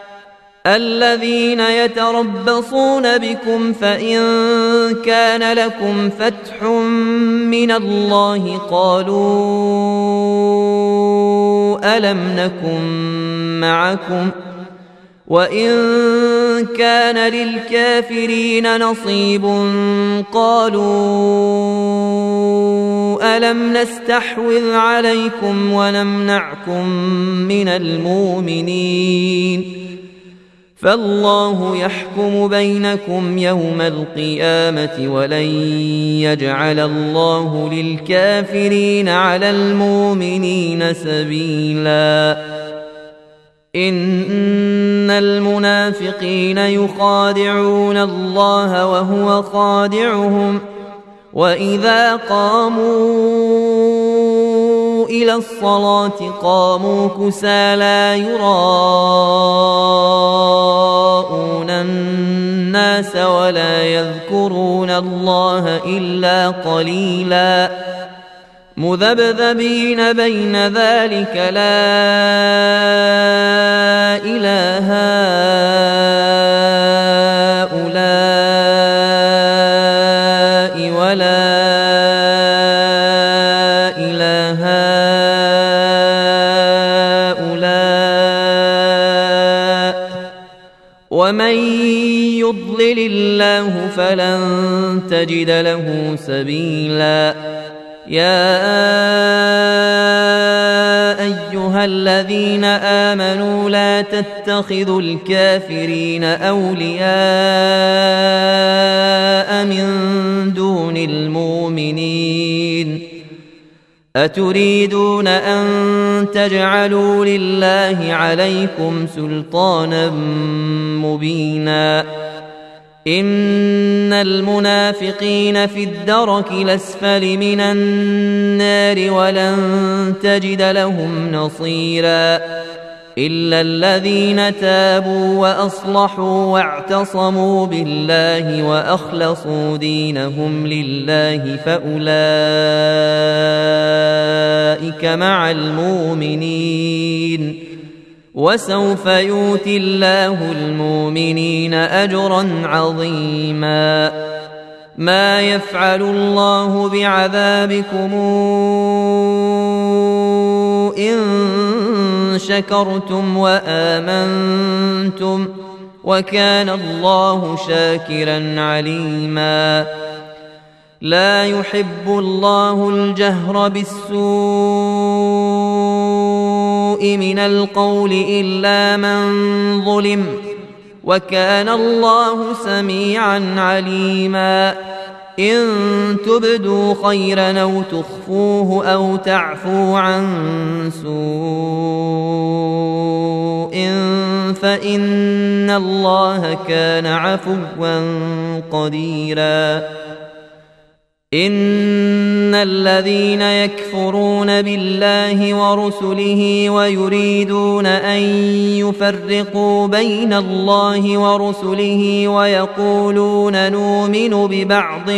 الذين يتربصون بكم فإن كان لكم فتح من الله قالوا ألم نكن معكم وإن كان للكافرين نصيب قالوا ألم نستحوذ عليكم ونمنعكم من المؤمنين فالله يحكم بينكم يوم القيامة ولن يجعل الله للكافرين على المؤمنين سبيلا إن المنافقين يخادعون الله وهو خادعهم وإذا قاموا إلى الصلاة قاموا كسالى يراءون الناس ولا يذكرون الله إلا قليلا مذبذبين بين ذلك لا إله هؤلاء ولا إله هؤلاء ومن يضلل الله فلن تجد له سبيلا يا أيها الذين آمنوا لا تتخذوا الكافرين أولياء من دون المؤمنين أتريدون أن تجعلوا لله عليكم سلطانا مبينا إن المنافقين في الدرك الأسفل من النار ولن تجد لهم نصيرا إلا الذين تابوا وأصلحوا واعتصموا بالله وأخلصوا دينهم لله فأولئك مع المؤمنين وسوف يؤتي الله المؤمنين أجرا عظيما ما يفعل الله بعذابكم إن شكرتم وآمنتم وكان الله شاكرا عليما لا يحب الله الجهر بالسوء من القول إلا من ظلم وكان الله سميعا عليما. إن تبدوا خيرا أو تخفوه أو تعفوا عن سوء فإن الله كان عفوا قديرا. إن الذين يكفرون بالله ورسله ويريدون أن يفرقوا بين الله ورسله ويقولون نؤمن ببعض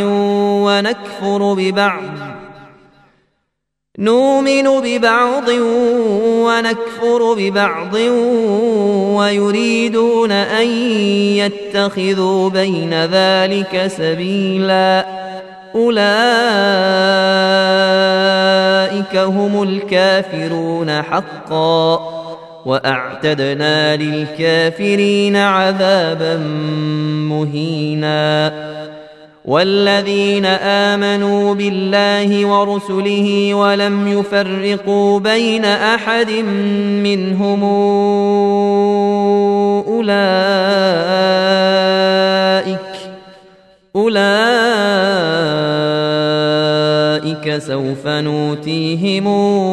ونكفر ببعض ويريدون أن يتخذوا بين ذلك سبيلا أولئك هم الكافرون حقا وأعتدنا للكافرين عذابا مهينا. والذين آمنوا بالله ورسله ولم يفرقوا بين أحد منهم أولئك سوف نؤتيهم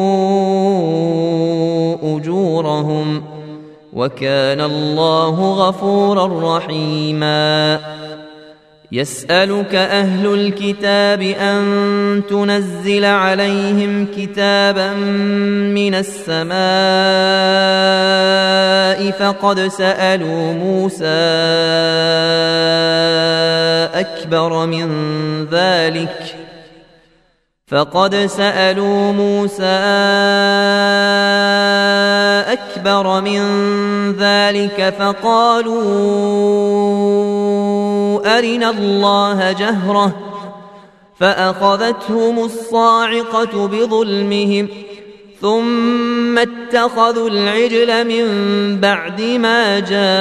أجورهم وكان الله غفورا رحيما. يسألك أهل الكتاب أن تنزل عليهم كتابا من السماء فقد سألوا موسى أكبر من ذلك فقالوا أرنا الله جهرة فأخذتهم الصاعقة بظلمهم ثم اتخذوا العجل من بعد ما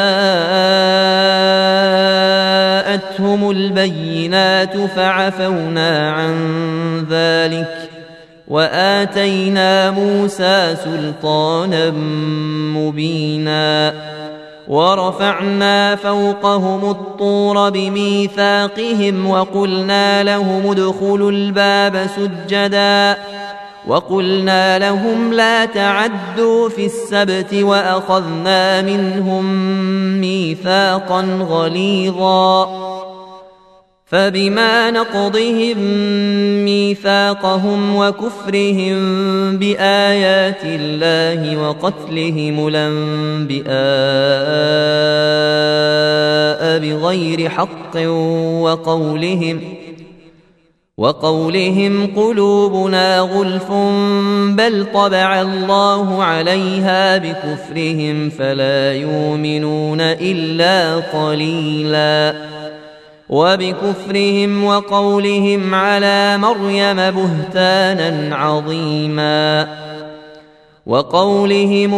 جاءتهم البينات فعفونا عن ذلك وآتينا موسى سلطانا مبينا. ورفعنا فوقهم الطور بميثاقهم وقلنا لهم ادخلوا الباب سجدا وقلنا لهم لا تعدوا في السبت وأخذنا منهم ميثاقا غليظا. فبما نقضهم ميثاقهم وكفرهم بآيات الله وقتلهم الأنبياء بغير حق وقولهم قلوبنا غلف بل طبع الله عليها بكفرهم فلا يؤمنون إلا قليلا. وبكفرهم وقولهم على مريم بهتانا عظيما. وقولهم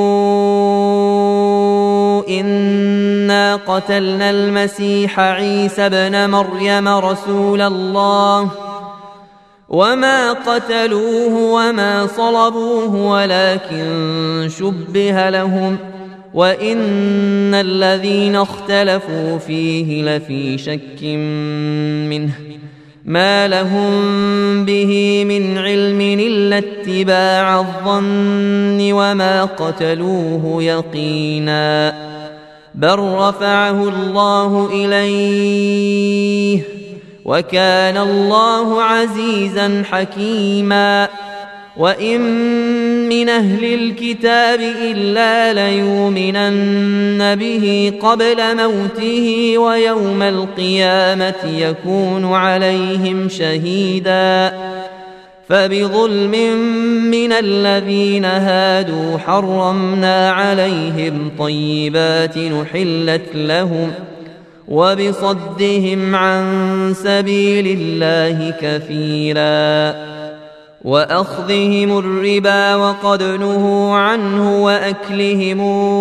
إنا قتلنا المسيح عيسى ابن مريم رسول الله وما قتلوه وما صلبوه ولكن شبه لهم وإن الذين اختلفوا فيه لفي شك منه ما لهم به من علم إلا اتباع الظن وما قتلوه يقينا بل رفعه الله إليه وكان الله عزيزا حكيما. وإن من أهل الكتاب إلا ليؤمنن به قبل موته ويوم القيامة يكون عليهم شهيدا. فبظلم من الذين هادوا حرمنا عليهم طيبات نحلت لهم وبصدهم عن سبيل الله كثيرا وأخذهم الربا وقد نهوا عنه وأكلهم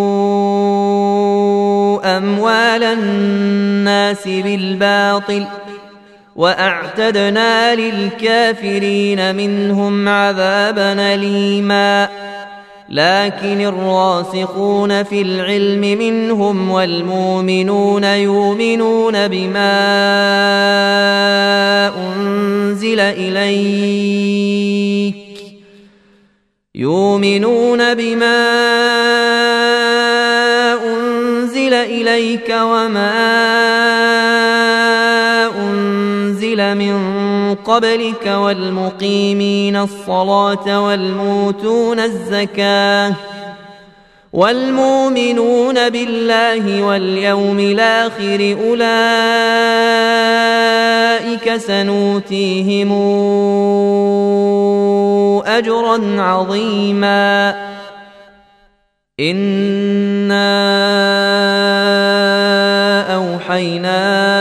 أموال الناس بالباطل وأعتدنا للكافرين منهم عذابا أليما. لكن الراسخون في العلم منهم والمؤمنون يؤمنون بما أنزل إليك وما أنزل من قبلك والمقيمين الصلاة والموتون الزكاة والمؤمنون بالله واليوم الآخر أولئك سنؤتيهم أجرا عظيما إنا أوحينا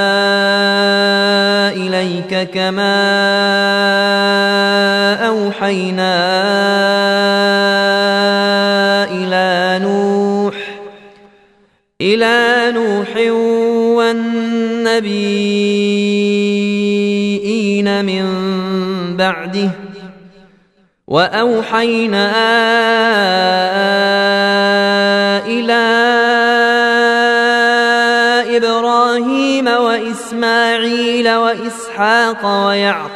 إليك كما أوحينا إلى نوح والنبيين من بعده وأوحينا إلى إبراهيم وإسماعيل وإسحاق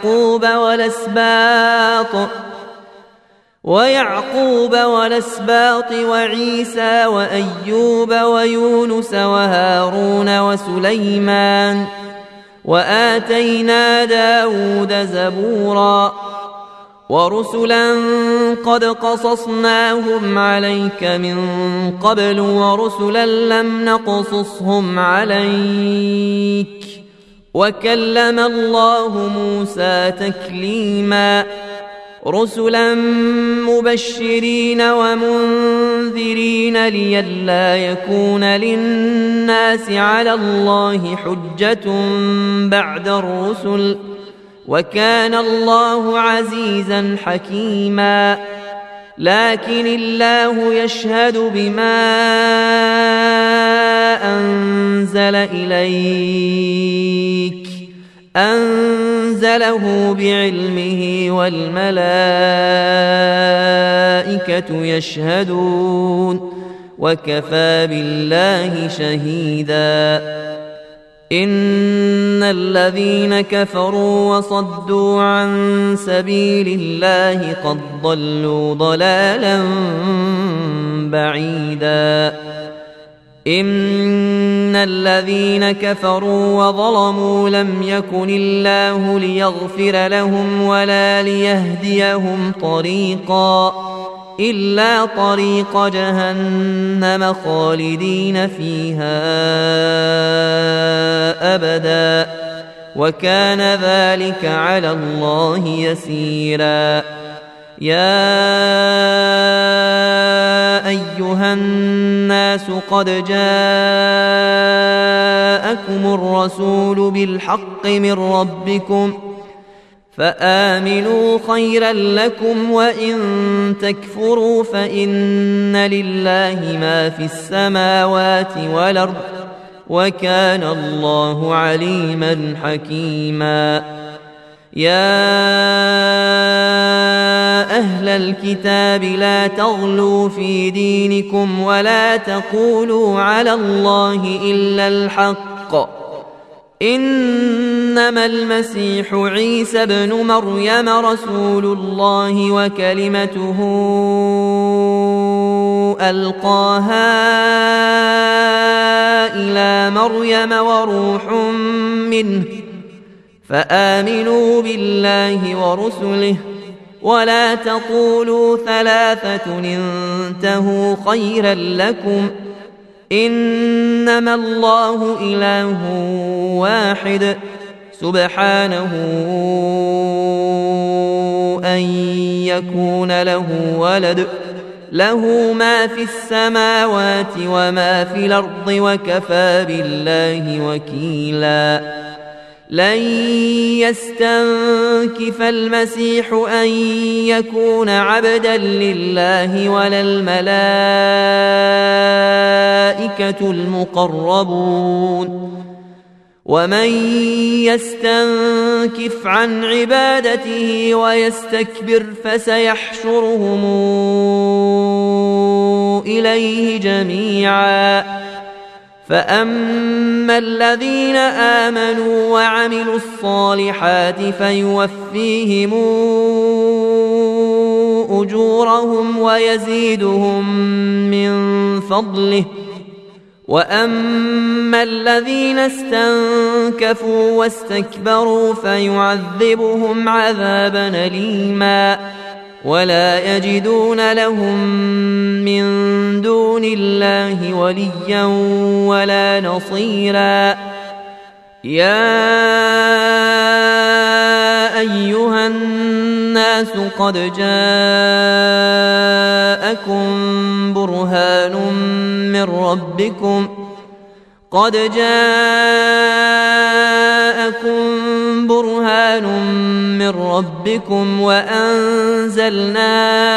ويعقوب والأسباط وعيسى وأيوب ويونس وهارون وسليمان وآتينا داود زبورا ورسلا قد قصصناهم عليك من قبل ورسلا لم نقصصهم عليك وكلم الله موسى تكليما رسلا مبشرين ومنذرين لئلا يكون للناس على الله حجة بعد الرسل وكان الله عزيزا حكيما لكن الله يشهد بما أنزل إليك أنزله بعلمه والملائكة يشهدون وكفى بالله شهيدا إن الذين كفروا وصدوا عن سبيل الله قد ضلوا ضلالا بعيدا إن الذين كفروا وظلموا لم يكن الله ليغفر لهم ولا ليهديهم طريقا إلا طريق جهنم خالدين فيها أبدا وكان ذلك على الله يسيرا يا أيها الناس قد جاءكم الرسول بالحق من ربكم فآمنوا خيرا لكم وإن تكفروا فإن لله ما في السماوات والأرض وكان الله عليما حكيما يا أهل الكتاب لا تغلوا في دينكم ولا تقولوا على الله إلا الحق إنما المسيح عيسى ابن مريم رسول الله وكلمته ألقاها إلى مريم وروح منه فآمنوا بالله ورسله ولا تقولوا ثلاثة انتهوا خيرا لكم إنما الله إله واحد سبحانه أن يكون له ولد له ما في السماوات وما في الأرض وكفى بالله وكيلا لن يستنكف المسيح أن يكون عبدا لله ولا الملائكة المقربون ومن يستنكف عن عبادته ويستكبر فسيحشرهم إليه جميعا. فأما الذين آمنوا وعملوا الصالحات فيوفيهم أجورهم ويزيدهم من فضله. وأما الذين استنكفوا واستكبروا فيعذبهم عذابا أليما ولا يجدون لهم من دون الله وليا ولا نصيرا. يا أيها الناس قد جاءكم برهان من ربكم وأنزلنا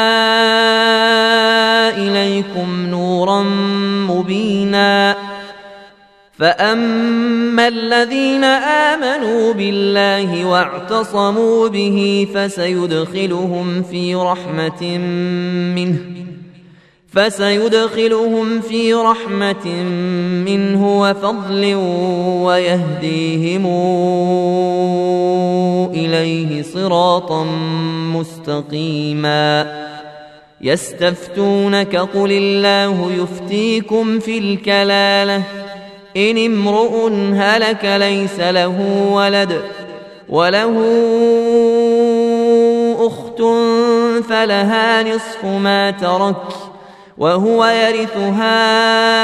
إليكم نورا مبينا. فأما الذين آمنوا بالله واعتصموا به فسيدخلهم في رحمة منه وفضل ويهديهم إليه صراطا مستقيما. يستفتونك قل الله يفتيكم في الكلالة إن امرؤ هلك ليس له ولد وله أخت فلها نصف ما ترك وهو يرثها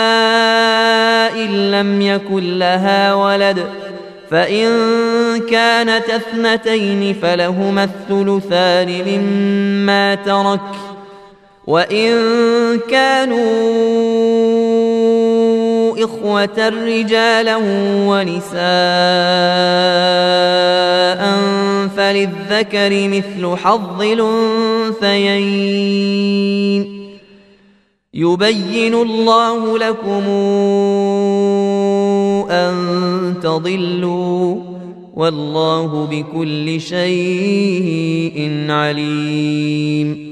إن لم يكن لها ولد فإن كانت اثنتين فلهما الثلثان مما ترك وإن كانوا إخوة رجالا ونساء فللذكر مثل حظ الأنثيين. يبين الله لكم أن تضلوا والله بكل شيء عليم.